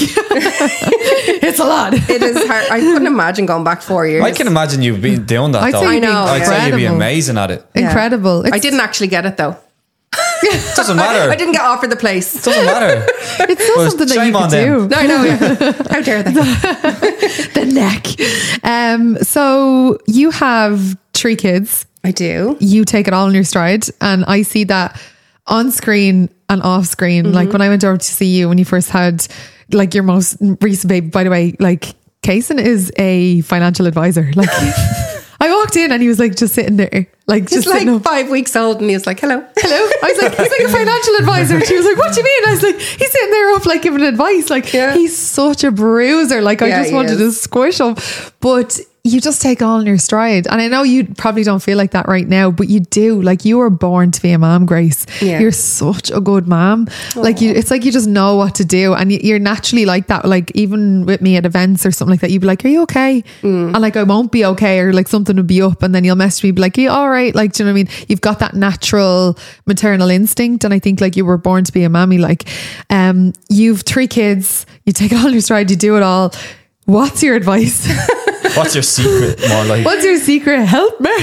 [SPEAKER 1] it's a lot.
[SPEAKER 2] It is hard. I couldn't imagine going back four years.
[SPEAKER 3] I can imagine you being doing that
[SPEAKER 1] I'd
[SPEAKER 3] though.
[SPEAKER 1] say
[SPEAKER 2] I
[SPEAKER 1] you'd be
[SPEAKER 2] know,
[SPEAKER 3] I'd say you'd be
[SPEAKER 1] incredible.
[SPEAKER 3] amazing at it.
[SPEAKER 2] Yeah.
[SPEAKER 1] Incredible.
[SPEAKER 2] I
[SPEAKER 1] It's-
[SPEAKER 2] didn't actually get it though.
[SPEAKER 3] It doesn't matter.
[SPEAKER 2] I didn't get offered the place.
[SPEAKER 3] doesn't matter.
[SPEAKER 1] It's still
[SPEAKER 3] Well,
[SPEAKER 1] something that
[SPEAKER 3] shame
[SPEAKER 1] you
[SPEAKER 3] on
[SPEAKER 1] could
[SPEAKER 3] them.
[SPEAKER 1] do.
[SPEAKER 2] No, I know. Yeah. How dare they?
[SPEAKER 1] The neck. Um. So you have three kids.
[SPEAKER 2] I do.
[SPEAKER 1] You take it all in your stride, and I see that on screen and off screen.
[SPEAKER 2] Mm-hmm.
[SPEAKER 1] Like when I went over to see you when you first had like your most recent baby, by the way, like Kaysen is a financial advisor. Like I walked in and he was like just sitting there, like
[SPEAKER 2] He's
[SPEAKER 1] just sitting
[SPEAKER 2] like
[SPEAKER 1] up.
[SPEAKER 2] five weeks old and he was like, hello.
[SPEAKER 1] Hello. I was like, he's like a financial advisor. And she was like, what do you mean? I was like, he's sitting there up like giving advice. Like
[SPEAKER 2] Yeah.
[SPEAKER 1] he's such a bruiser. Like I
[SPEAKER 2] Yeah,
[SPEAKER 1] just
[SPEAKER 2] he
[SPEAKER 1] wanted
[SPEAKER 2] is.
[SPEAKER 1] to squish him. But you just take all in your stride. And I know you probably don't feel like that right now, but you do. Like you were born to be a mom, Grace.
[SPEAKER 2] Yeah.
[SPEAKER 1] You're such a good mom. Like you, it's like you just know what to do. And you- you're naturally like that. Like even with me at events or something like that, you'd be like, are you okay?
[SPEAKER 2] Mm.
[SPEAKER 1] And like, I won't be okay. Or like something would be up and then you'll message me, be like, are you all right? Like, do you know what I mean? You've got that natural maternal instinct. And I think like you were born to be a mommy. Like, um, you've three kids, you take it all in your stride, you do it all. What's your advice?
[SPEAKER 3] What's your secret? More like
[SPEAKER 1] What's your secret? Help me.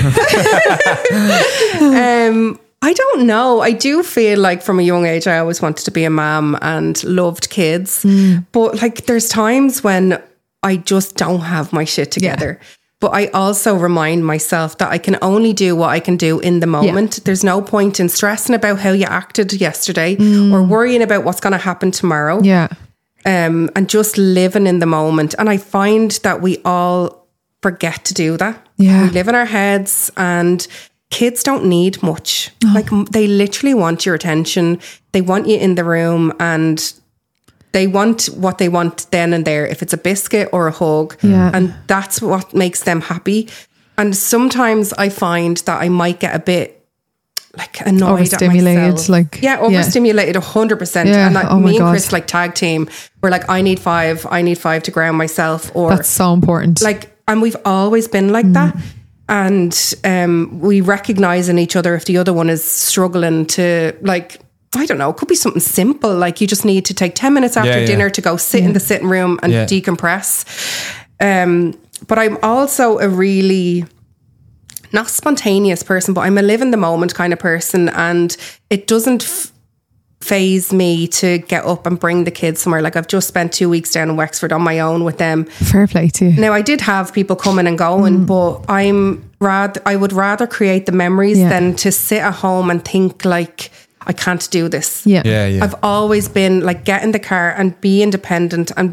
[SPEAKER 2] Um, I don't know. I do feel like from a young age, I always wanted to be a mom and loved kids. But like, there's times when I just don't have my shit together. But I also remind myself that I can only do what I can do in the moment. There's no point in stressing about how you acted yesterday or worrying about what's going to happen tomorrow.
[SPEAKER 1] Yeah.
[SPEAKER 2] Um, and just living in the moment. And I find that we all forget to do that.
[SPEAKER 1] Yeah.
[SPEAKER 2] We live in our heads and kids don't need much. Like m- they literally want your attention. They want you in the room and they want what they want then and there. If it's a biscuit or a hug.
[SPEAKER 1] Yeah.
[SPEAKER 2] And that's what makes them happy. And sometimes I find that I might get a bit like annoyed
[SPEAKER 1] Overstimulated,
[SPEAKER 2] at myself.
[SPEAKER 1] like-
[SPEAKER 2] yeah, overstimulated a hundred percent.
[SPEAKER 1] Yeah,
[SPEAKER 2] And like
[SPEAKER 1] oh my
[SPEAKER 2] me and
[SPEAKER 1] God.
[SPEAKER 2] Chris like tag team. We're like, I need five, I need five to ground myself. Or
[SPEAKER 1] That's so important.
[SPEAKER 2] like, and we've always been like that. And um, we recognize in each other if the other one is struggling to like, I don't know, it could be something simple. Like you just need to take ten minutes after
[SPEAKER 3] Yeah, yeah.
[SPEAKER 2] dinner to go sit in the sitting room and
[SPEAKER 3] Yeah.
[SPEAKER 2] decompress. Um, but I'm also a really not spontaneous person, but I'm a live in the moment kind of person. And it doesn't f- phase me to get up and bring the kids somewhere. Like I've just spent two weeks down in Wexford on my own with them.
[SPEAKER 1] Fair play to you.
[SPEAKER 2] Now I did have people coming and going, but I'm rather I would rather create the memories
[SPEAKER 1] Yeah.
[SPEAKER 2] than to sit at home and think like I can't do this.
[SPEAKER 1] Yeah.
[SPEAKER 3] Yeah, yeah.
[SPEAKER 2] I've always been like get in the car and be independent and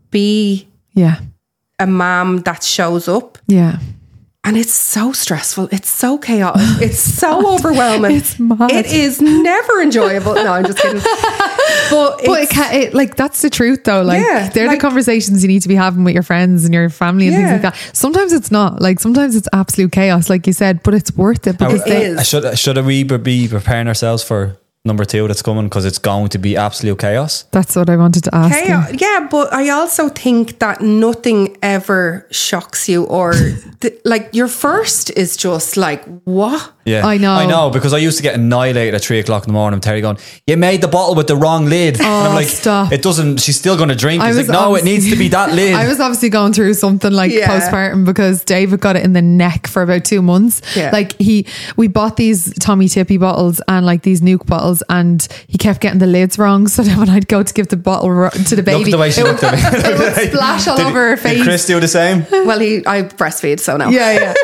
[SPEAKER 2] be
[SPEAKER 1] Yeah.
[SPEAKER 2] a mom that shows up.
[SPEAKER 1] Yeah.
[SPEAKER 2] And it's so stressful. It's so chaotic. It's so overwhelming.
[SPEAKER 1] It's mad.
[SPEAKER 2] It is never enjoyable. No, I'm just kidding. But,
[SPEAKER 1] But it
[SPEAKER 2] it's,
[SPEAKER 1] can, it, like that's the truth though. Like
[SPEAKER 2] Yeah,
[SPEAKER 1] they're
[SPEAKER 2] like-
[SPEAKER 1] the conversations you need to be having with your friends and your family and
[SPEAKER 2] Yeah.
[SPEAKER 1] things like that. Sometimes it's not. Like sometimes it's absolute chaos, like you said, but it's worth it because
[SPEAKER 2] It
[SPEAKER 1] they,
[SPEAKER 2] is.
[SPEAKER 3] Should should we be preparing ourselves for number two that's coming because it's going to be absolute chaos?
[SPEAKER 1] that's what I wanted to ask you.
[SPEAKER 2] chaos. Yeah, but I also think that nothing ever shocks you or th- like your first is just like, what?
[SPEAKER 3] Yeah,
[SPEAKER 1] I know.
[SPEAKER 3] I know because I used to get annihilated at three o'clock in the morning. Terry going, "You made the bottle with the wrong lid," and I'm like,
[SPEAKER 1] stop.
[SPEAKER 3] "It doesn't." She's still going to drink.
[SPEAKER 1] I
[SPEAKER 3] He's
[SPEAKER 1] was
[SPEAKER 3] like, "No, it
[SPEAKER 1] obviously-
[SPEAKER 3] needs to be that lid."
[SPEAKER 1] I was obviously going through something like
[SPEAKER 2] Yeah.
[SPEAKER 1] postpartum because David got it in the neck for about two months.
[SPEAKER 2] Yeah.
[SPEAKER 1] Like he, we bought these Tommy Tippy bottles and like these Nuke bottles, and he kept getting the lids wrong. So then when I'd go to give the bottle ro- to the baby,
[SPEAKER 3] Look at the way she
[SPEAKER 1] it
[SPEAKER 3] looked
[SPEAKER 1] would,
[SPEAKER 3] at me.
[SPEAKER 1] it would splash all
[SPEAKER 3] Did-
[SPEAKER 1] over her
[SPEAKER 3] Did
[SPEAKER 1] face.
[SPEAKER 3] Chris do the same?
[SPEAKER 2] Well, he I breastfeed, so no.
[SPEAKER 1] Yeah, yeah.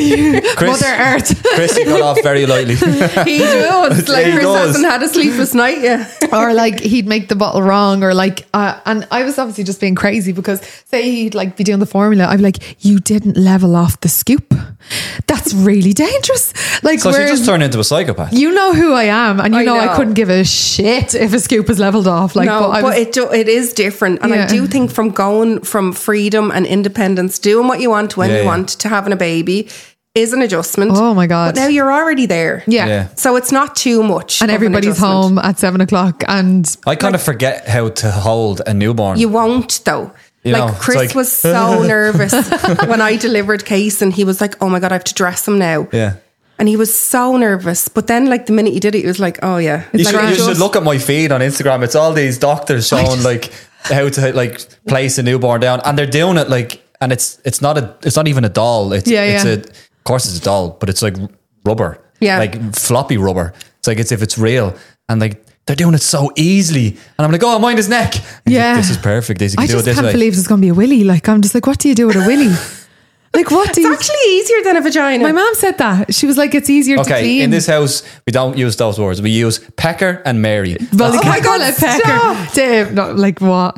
[SPEAKER 3] Chris-
[SPEAKER 1] Mother Earth.
[SPEAKER 3] Chris, you got off very lightly.
[SPEAKER 2] He does. Like
[SPEAKER 3] He
[SPEAKER 2] Chris
[SPEAKER 3] does.
[SPEAKER 2] hasn't had a sleepless night yet.
[SPEAKER 1] Or like he'd make the bottle wrong, or like, uh, and I was obviously just being crazy because say he'd like be doing the formula, I'd be like, you didn't level off the scoop. That's really dangerous. Like,
[SPEAKER 3] So she
[SPEAKER 1] whereas
[SPEAKER 3] just turned into a psychopath.
[SPEAKER 1] you know who I am, and you
[SPEAKER 2] I
[SPEAKER 1] know, I
[SPEAKER 2] know.
[SPEAKER 1] couldn't give a shit if a scoop was leveled off. Like,
[SPEAKER 2] No,
[SPEAKER 1] but I
[SPEAKER 2] but
[SPEAKER 1] was,
[SPEAKER 2] it do, it is different, and
[SPEAKER 1] Yeah.
[SPEAKER 2] I do think from going from freedom and independence, doing what you want when
[SPEAKER 3] Yeah,
[SPEAKER 2] you
[SPEAKER 3] yeah.
[SPEAKER 2] want, to having a baby, is an adjustment.
[SPEAKER 1] Oh my God.
[SPEAKER 2] But now you're already there.
[SPEAKER 1] yeah.
[SPEAKER 3] Yeah.
[SPEAKER 2] So it's not too much.
[SPEAKER 1] And
[SPEAKER 2] of an
[SPEAKER 1] everybody's
[SPEAKER 2] adjustment.
[SPEAKER 1] home at seven o'clock, and
[SPEAKER 3] I kind of forget how to hold a newborn.
[SPEAKER 2] You won't though.
[SPEAKER 3] You
[SPEAKER 2] like
[SPEAKER 3] know, it's
[SPEAKER 2] Chris
[SPEAKER 3] like-
[SPEAKER 2] was so nervous when I delivered Case, and he was like, "Oh my God, I have to dress him now."
[SPEAKER 3] yeah.
[SPEAKER 2] And he was so nervous. But then, like the minute he did it, he was like, "Oh yeah."
[SPEAKER 3] You,
[SPEAKER 1] It's
[SPEAKER 3] should,
[SPEAKER 1] like
[SPEAKER 3] you
[SPEAKER 1] just-
[SPEAKER 3] should look at my feed on Instagram. It's all these doctors showing like how to like place a newborn down, and they're doing it like, and it's it's not a it's not even a doll. It's
[SPEAKER 1] Yeah,
[SPEAKER 3] it's
[SPEAKER 1] yeah.
[SPEAKER 3] a of course it's a doll, but it's like rubber,
[SPEAKER 2] Yeah.
[SPEAKER 3] like floppy rubber. It's like it's if it's real, and like they're doing it so easily, and I'm like, oh, mind his neck. And
[SPEAKER 1] Yeah.
[SPEAKER 3] this is perfect. This you can
[SPEAKER 1] I
[SPEAKER 3] do it
[SPEAKER 1] just
[SPEAKER 3] this
[SPEAKER 1] can't
[SPEAKER 3] way.
[SPEAKER 1] believe there's going to be a willy. Like, I'm just like, what do you do with a willy? Like, what do
[SPEAKER 2] It's
[SPEAKER 1] you?
[SPEAKER 2] actually easier than a vagina.
[SPEAKER 1] My mom said that. She was like, it's easier to
[SPEAKER 3] Okay,
[SPEAKER 1] clean.
[SPEAKER 3] in this house, we don't use those words. We use Pecker and Mary.
[SPEAKER 1] well,
[SPEAKER 3] That's
[SPEAKER 1] you
[SPEAKER 2] Oh my
[SPEAKER 1] can't call
[SPEAKER 2] God,
[SPEAKER 1] it pecker.
[SPEAKER 2] stop.
[SPEAKER 1] Dave, no, like what?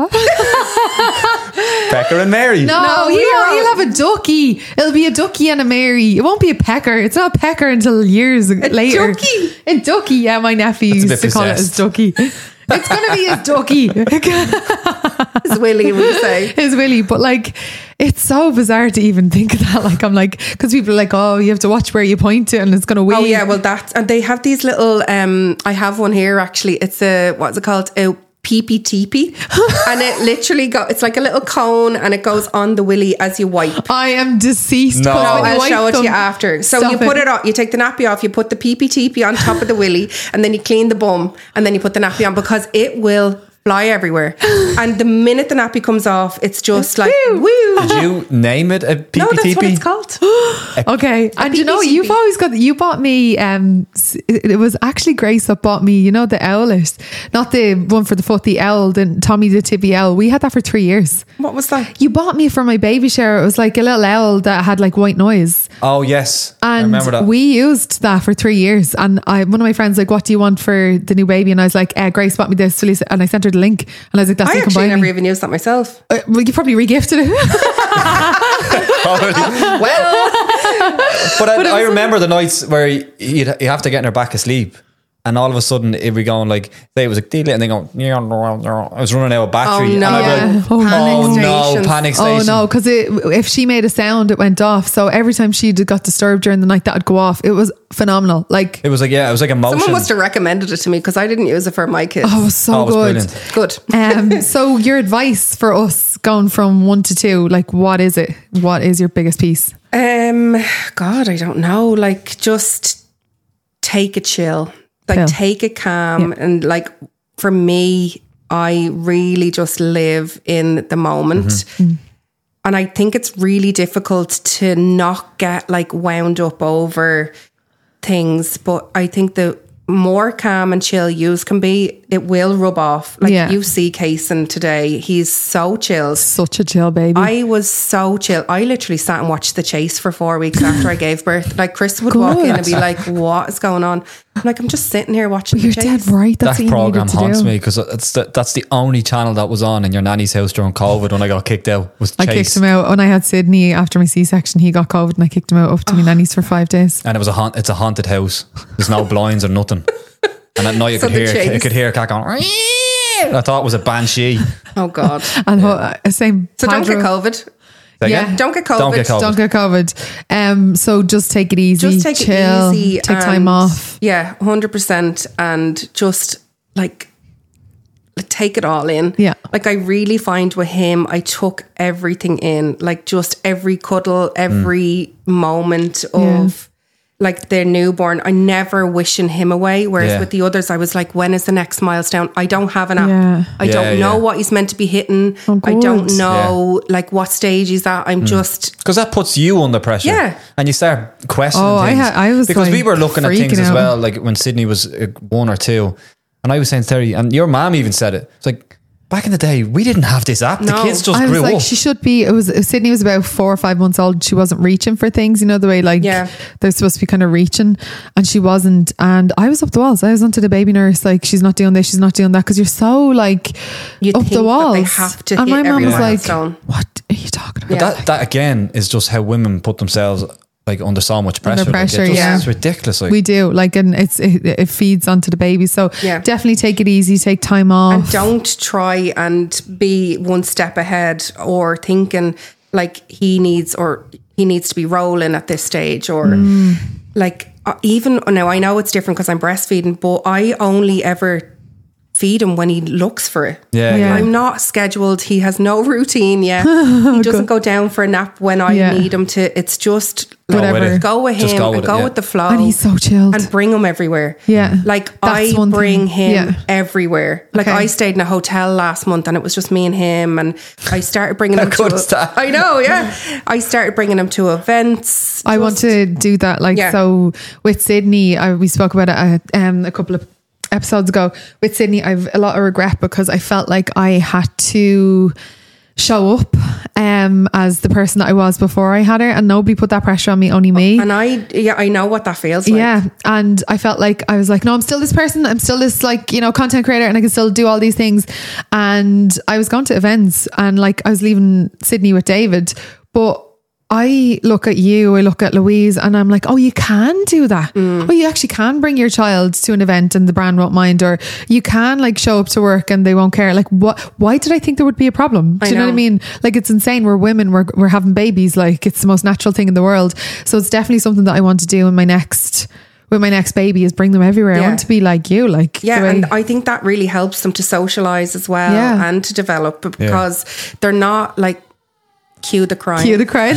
[SPEAKER 3] Pecker and Mary.
[SPEAKER 1] No,
[SPEAKER 2] No,
[SPEAKER 1] he
[SPEAKER 2] you're
[SPEAKER 1] won't,
[SPEAKER 2] all-
[SPEAKER 1] he'll have a ducky. It'll be a ducky and a Mary. It won't be a pecker. It's not a pecker until years later.
[SPEAKER 2] ducky?
[SPEAKER 1] A ducky. Yeah, my nephew
[SPEAKER 3] That's a
[SPEAKER 1] used
[SPEAKER 3] bit
[SPEAKER 1] to call
[SPEAKER 3] possessed.
[SPEAKER 1] it his ducky. It's going to be his ducky.
[SPEAKER 2] It's Willie, we say.
[SPEAKER 1] His Willy. But like, it's so bizarre to even think of that. Like, I'm like, because people are like, oh, you have to watch where you point to and it's going to wee.
[SPEAKER 2] Oh yeah, well that and they have these little. Um, I have one here actually. It's a what's it called? A peepee teepee, and it literally go. It's like a little cone, and it goes on the willy as you wipe.
[SPEAKER 1] I am deceased.
[SPEAKER 3] No.
[SPEAKER 1] 'cause
[SPEAKER 2] Oh,
[SPEAKER 1] when you
[SPEAKER 2] I'll
[SPEAKER 1] wipe
[SPEAKER 2] show it to
[SPEAKER 1] them-
[SPEAKER 2] you after. So
[SPEAKER 1] Stop
[SPEAKER 2] you put it. on, you take the nappy off, you put the pee pee teepee on top of the willy, and then you clean the bum, and then you put the nappy on because it will fly everywhere. And the minute the nappy comes off, it's just like woo.
[SPEAKER 3] Did you name it a P P T P?
[SPEAKER 2] No, that's what it's called.
[SPEAKER 1] Okay, and you know
[SPEAKER 2] P P T P.
[SPEAKER 1] you've always got you bought me. Um, s- it it was actually Grace that bought me. You know the owlet, not the one for the foot, the owl, the Tommy the Tippy owl. We had that for three years.
[SPEAKER 2] What was that?
[SPEAKER 1] You bought me for my baby shower. It was like a little owl that had like white noise,
[SPEAKER 3] Oh yes, I
[SPEAKER 1] and
[SPEAKER 3] remember that.
[SPEAKER 1] we used that for three years. And I, one of my friends, like, what do you want for the new baby? And I was like, uh, Grace bought me this, so Lisa- and I sent her the link, and I was like, that's
[SPEAKER 2] I
[SPEAKER 1] you can
[SPEAKER 2] actually
[SPEAKER 1] buy
[SPEAKER 2] never
[SPEAKER 1] me.
[SPEAKER 2] even used that myself.
[SPEAKER 1] Uh, well, you probably regifted it.
[SPEAKER 3] Probably.
[SPEAKER 2] Well,
[SPEAKER 3] But I,
[SPEAKER 1] But it
[SPEAKER 3] I
[SPEAKER 1] was-
[SPEAKER 3] remember the nights where you'd, you have to get in her back asleep. and all of a sudden it'd be going like, say it was like, deal it, and they go, yeah, I was running out of battery.
[SPEAKER 2] Oh, no.
[SPEAKER 3] And I'd be like,
[SPEAKER 1] Oh,
[SPEAKER 3] oh,
[SPEAKER 2] Panic
[SPEAKER 3] no,
[SPEAKER 2] stations.
[SPEAKER 3] panic
[SPEAKER 1] Oh
[SPEAKER 3] station.
[SPEAKER 1] no, because if she made a sound, it went off. So every time she got disturbed during the night, that would go off. It was phenomenal. Like,
[SPEAKER 3] It was like, yeah, it was like a motion.
[SPEAKER 2] Someone must have recommended it to me because I didn't use it for my kids.
[SPEAKER 1] oh, it was so
[SPEAKER 3] Oh, it was
[SPEAKER 1] good.
[SPEAKER 3] brilliant.
[SPEAKER 2] Good.
[SPEAKER 1] Um, so your advice for us going from one to two, like what is it? What is your biggest piece?
[SPEAKER 2] Um, God, I don't know. Like, just take a chill. Like,
[SPEAKER 1] Chill.
[SPEAKER 2] take it calm.
[SPEAKER 1] Yeah.
[SPEAKER 2] And like, for me, I really just live in the moment.
[SPEAKER 1] Mm-hmm.
[SPEAKER 2] And I think it's really difficult to not get like wound up over things. But I think the more calm and chill you can be, it will rub off. Like,
[SPEAKER 1] Yeah.
[SPEAKER 2] you see Kaysen today, he's so chilled.
[SPEAKER 1] Such a chill baby.
[SPEAKER 2] I was so chill. I literally sat and watched The Chase for four weeks after I gave birth. Like, Chris would walk in and be like, what is going on? I'm like, I'm just sitting here watching
[SPEAKER 1] You're
[SPEAKER 2] The
[SPEAKER 1] dead
[SPEAKER 2] Chase.
[SPEAKER 1] right. That's
[SPEAKER 3] That
[SPEAKER 1] what you
[SPEAKER 3] program
[SPEAKER 1] needed to
[SPEAKER 3] haunts
[SPEAKER 1] do.
[SPEAKER 3] me because it's the, that's the only channel that was on in your nanny's house during COVID when I got kicked out. Was
[SPEAKER 1] I
[SPEAKER 3] Chase.
[SPEAKER 1] kicked him out when I had Sydney after my C-section. He got COVID and I kicked him out up to my nanny's for five days.
[SPEAKER 3] And it was a haunt, it's a haunted house. There's no blinds or nothing. And at night you
[SPEAKER 2] So
[SPEAKER 3] could
[SPEAKER 2] The
[SPEAKER 3] hear
[SPEAKER 2] Chase.
[SPEAKER 3] I could hear a cat going. I thought it was a banshee.
[SPEAKER 2] Oh, God.
[SPEAKER 1] And ho- uh, same.
[SPEAKER 2] So don't get
[SPEAKER 1] Pedro-
[SPEAKER 2] COVID.
[SPEAKER 3] Say
[SPEAKER 1] Yeah.
[SPEAKER 3] again?
[SPEAKER 2] Don't get COVID.
[SPEAKER 3] Don't get COVID.
[SPEAKER 1] Don't get COVID. Um, so just take it easy.
[SPEAKER 2] Just take
[SPEAKER 1] chill,
[SPEAKER 2] it easy.
[SPEAKER 1] Take
[SPEAKER 2] and-
[SPEAKER 1] time off.
[SPEAKER 2] Yeah, one hundred percent. And just like, take it all in.
[SPEAKER 1] Yeah.
[SPEAKER 2] Like, I really find with him, I took everything in. Like, just every cuddle, every moment of... like their newborn, I never wishing him away. Whereas
[SPEAKER 3] Yeah.
[SPEAKER 2] with the others, I was like, when is the next milestone? I don't have an app.
[SPEAKER 1] Yeah.
[SPEAKER 2] I
[SPEAKER 3] Yeah,
[SPEAKER 2] don't know
[SPEAKER 3] yeah.
[SPEAKER 2] what he's meant to be hitting.
[SPEAKER 1] Oh,
[SPEAKER 2] I don't
[SPEAKER 1] good.
[SPEAKER 2] know like what stage he's at. I'm just
[SPEAKER 3] Because that puts you under pressure.
[SPEAKER 2] Yeah.
[SPEAKER 3] And you start questioning
[SPEAKER 1] Oh, I
[SPEAKER 3] things.
[SPEAKER 1] ha- I was,
[SPEAKER 3] because we
[SPEAKER 1] like,
[SPEAKER 3] were looking at things
[SPEAKER 1] freaking
[SPEAKER 3] as
[SPEAKER 1] out.
[SPEAKER 3] well, like when Sydney was uh, one or two. And I was saying to Terry, and your mom even said it. It's like, back in the day, we didn't have this app. The
[SPEAKER 2] No.
[SPEAKER 3] kids just
[SPEAKER 1] I was
[SPEAKER 3] grew
[SPEAKER 1] like,
[SPEAKER 3] up.
[SPEAKER 1] she should be. It was Sydney was about four or five months old. She wasn't reaching for things, you know, the way like
[SPEAKER 2] Yeah.
[SPEAKER 1] they're supposed to be kind of reaching, and she wasn't. And I was up the walls. I was onto the baby nurse, like she's not doing this, she's not doing that, because you're so like
[SPEAKER 2] You
[SPEAKER 1] up
[SPEAKER 2] think
[SPEAKER 1] the
[SPEAKER 2] that
[SPEAKER 1] walls.
[SPEAKER 2] they have to
[SPEAKER 1] and
[SPEAKER 2] hit
[SPEAKER 1] my mum
[SPEAKER 2] every
[SPEAKER 1] was like,
[SPEAKER 2] milestone.
[SPEAKER 1] "What are you talking about?"
[SPEAKER 2] Yeah.
[SPEAKER 3] That that again is just how women put themselves like under so much pressure.
[SPEAKER 1] Under
[SPEAKER 3] Like, it
[SPEAKER 1] pressure,
[SPEAKER 3] just-
[SPEAKER 1] yeah.
[SPEAKER 3] It's ridiculous. Like,
[SPEAKER 1] We do like, and it's it, it feeds onto the baby. So
[SPEAKER 2] Yeah.
[SPEAKER 1] definitely take it easy, take time off.
[SPEAKER 2] and don't try and be one step ahead or thinking like he needs or he needs to be rolling at this stage or
[SPEAKER 1] Mm.
[SPEAKER 2] like uh, even now I know it's different because I'm breastfeeding, but I only ever feed him when he looks for it.
[SPEAKER 3] Yeah,
[SPEAKER 1] Yeah.
[SPEAKER 3] yeah.
[SPEAKER 2] I'm not scheduled. He has no routine yet. He doesn't go down for a nap when I
[SPEAKER 1] Yeah.
[SPEAKER 2] need him to. It's just
[SPEAKER 3] Go
[SPEAKER 2] like,
[SPEAKER 3] with
[SPEAKER 1] Whatever.
[SPEAKER 3] it.
[SPEAKER 2] go with
[SPEAKER 3] Just
[SPEAKER 2] him
[SPEAKER 3] go
[SPEAKER 2] and
[SPEAKER 3] with it,
[SPEAKER 2] go
[SPEAKER 3] yeah.
[SPEAKER 2] with the flow.
[SPEAKER 1] And he's so chilled.
[SPEAKER 2] And bring him everywhere.
[SPEAKER 1] Yeah.
[SPEAKER 2] Like
[SPEAKER 1] That's
[SPEAKER 2] I
[SPEAKER 1] one
[SPEAKER 2] bring
[SPEAKER 1] thing.
[SPEAKER 2] him
[SPEAKER 1] Yeah.
[SPEAKER 2] everywhere. Like
[SPEAKER 1] Okay.
[SPEAKER 2] I stayed in a hotel last month and it was just me and him. And I started bringing him
[SPEAKER 3] good
[SPEAKER 2] to.
[SPEAKER 3] is that?
[SPEAKER 2] I know, yeah. I started bringing him to events.
[SPEAKER 1] I want
[SPEAKER 2] Just-
[SPEAKER 1] to do that. Like,
[SPEAKER 2] Yeah.
[SPEAKER 1] so with Sydney, I, we spoke about it uh, um, a couple of episodes ago. With Sydney, I've a lot of regret because I felt like I had to show up um, as the person that I was before I had her, and nobody put that pressure on me, only me.
[SPEAKER 2] And I, yeah, I know what that feels like.
[SPEAKER 1] Yeah. And I felt like I was like, no, I'm still this person. I'm still this like, you know, content creator and I can still do all these things. And I was going to events and like I was leaving Sydney with David, but I look at you, I look at Louise and I'm like, oh, you can do that.
[SPEAKER 2] Mm.
[SPEAKER 1] Oh, you actually can bring your child to an event and the brand won't mind, or you can like show up to work and they won't care. Like what, why did I think there would be a problem? Do
[SPEAKER 2] I
[SPEAKER 1] you know.
[SPEAKER 2] know.
[SPEAKER 1] what I mean? Like it's insane. We're women, we're, we're having babies. Like it's the most natural thing in the world. So it's definitely something that I want to do in my next, with my next baby, is bring them everywhere. I
[SPEAKER 2] Yeah.
[SPEAKER 1] want to be like you, like
[SPEAKER 2] Yeah,
[SPEAKER 1] the way-
[SPEAKER 2] and I think that really helps them to socialize as well
[SPEAKER 1] Yeah.
[SPEAKER 2] and to develop because they're not like cue the crying.
[SPEAKER 1] cue the crowd.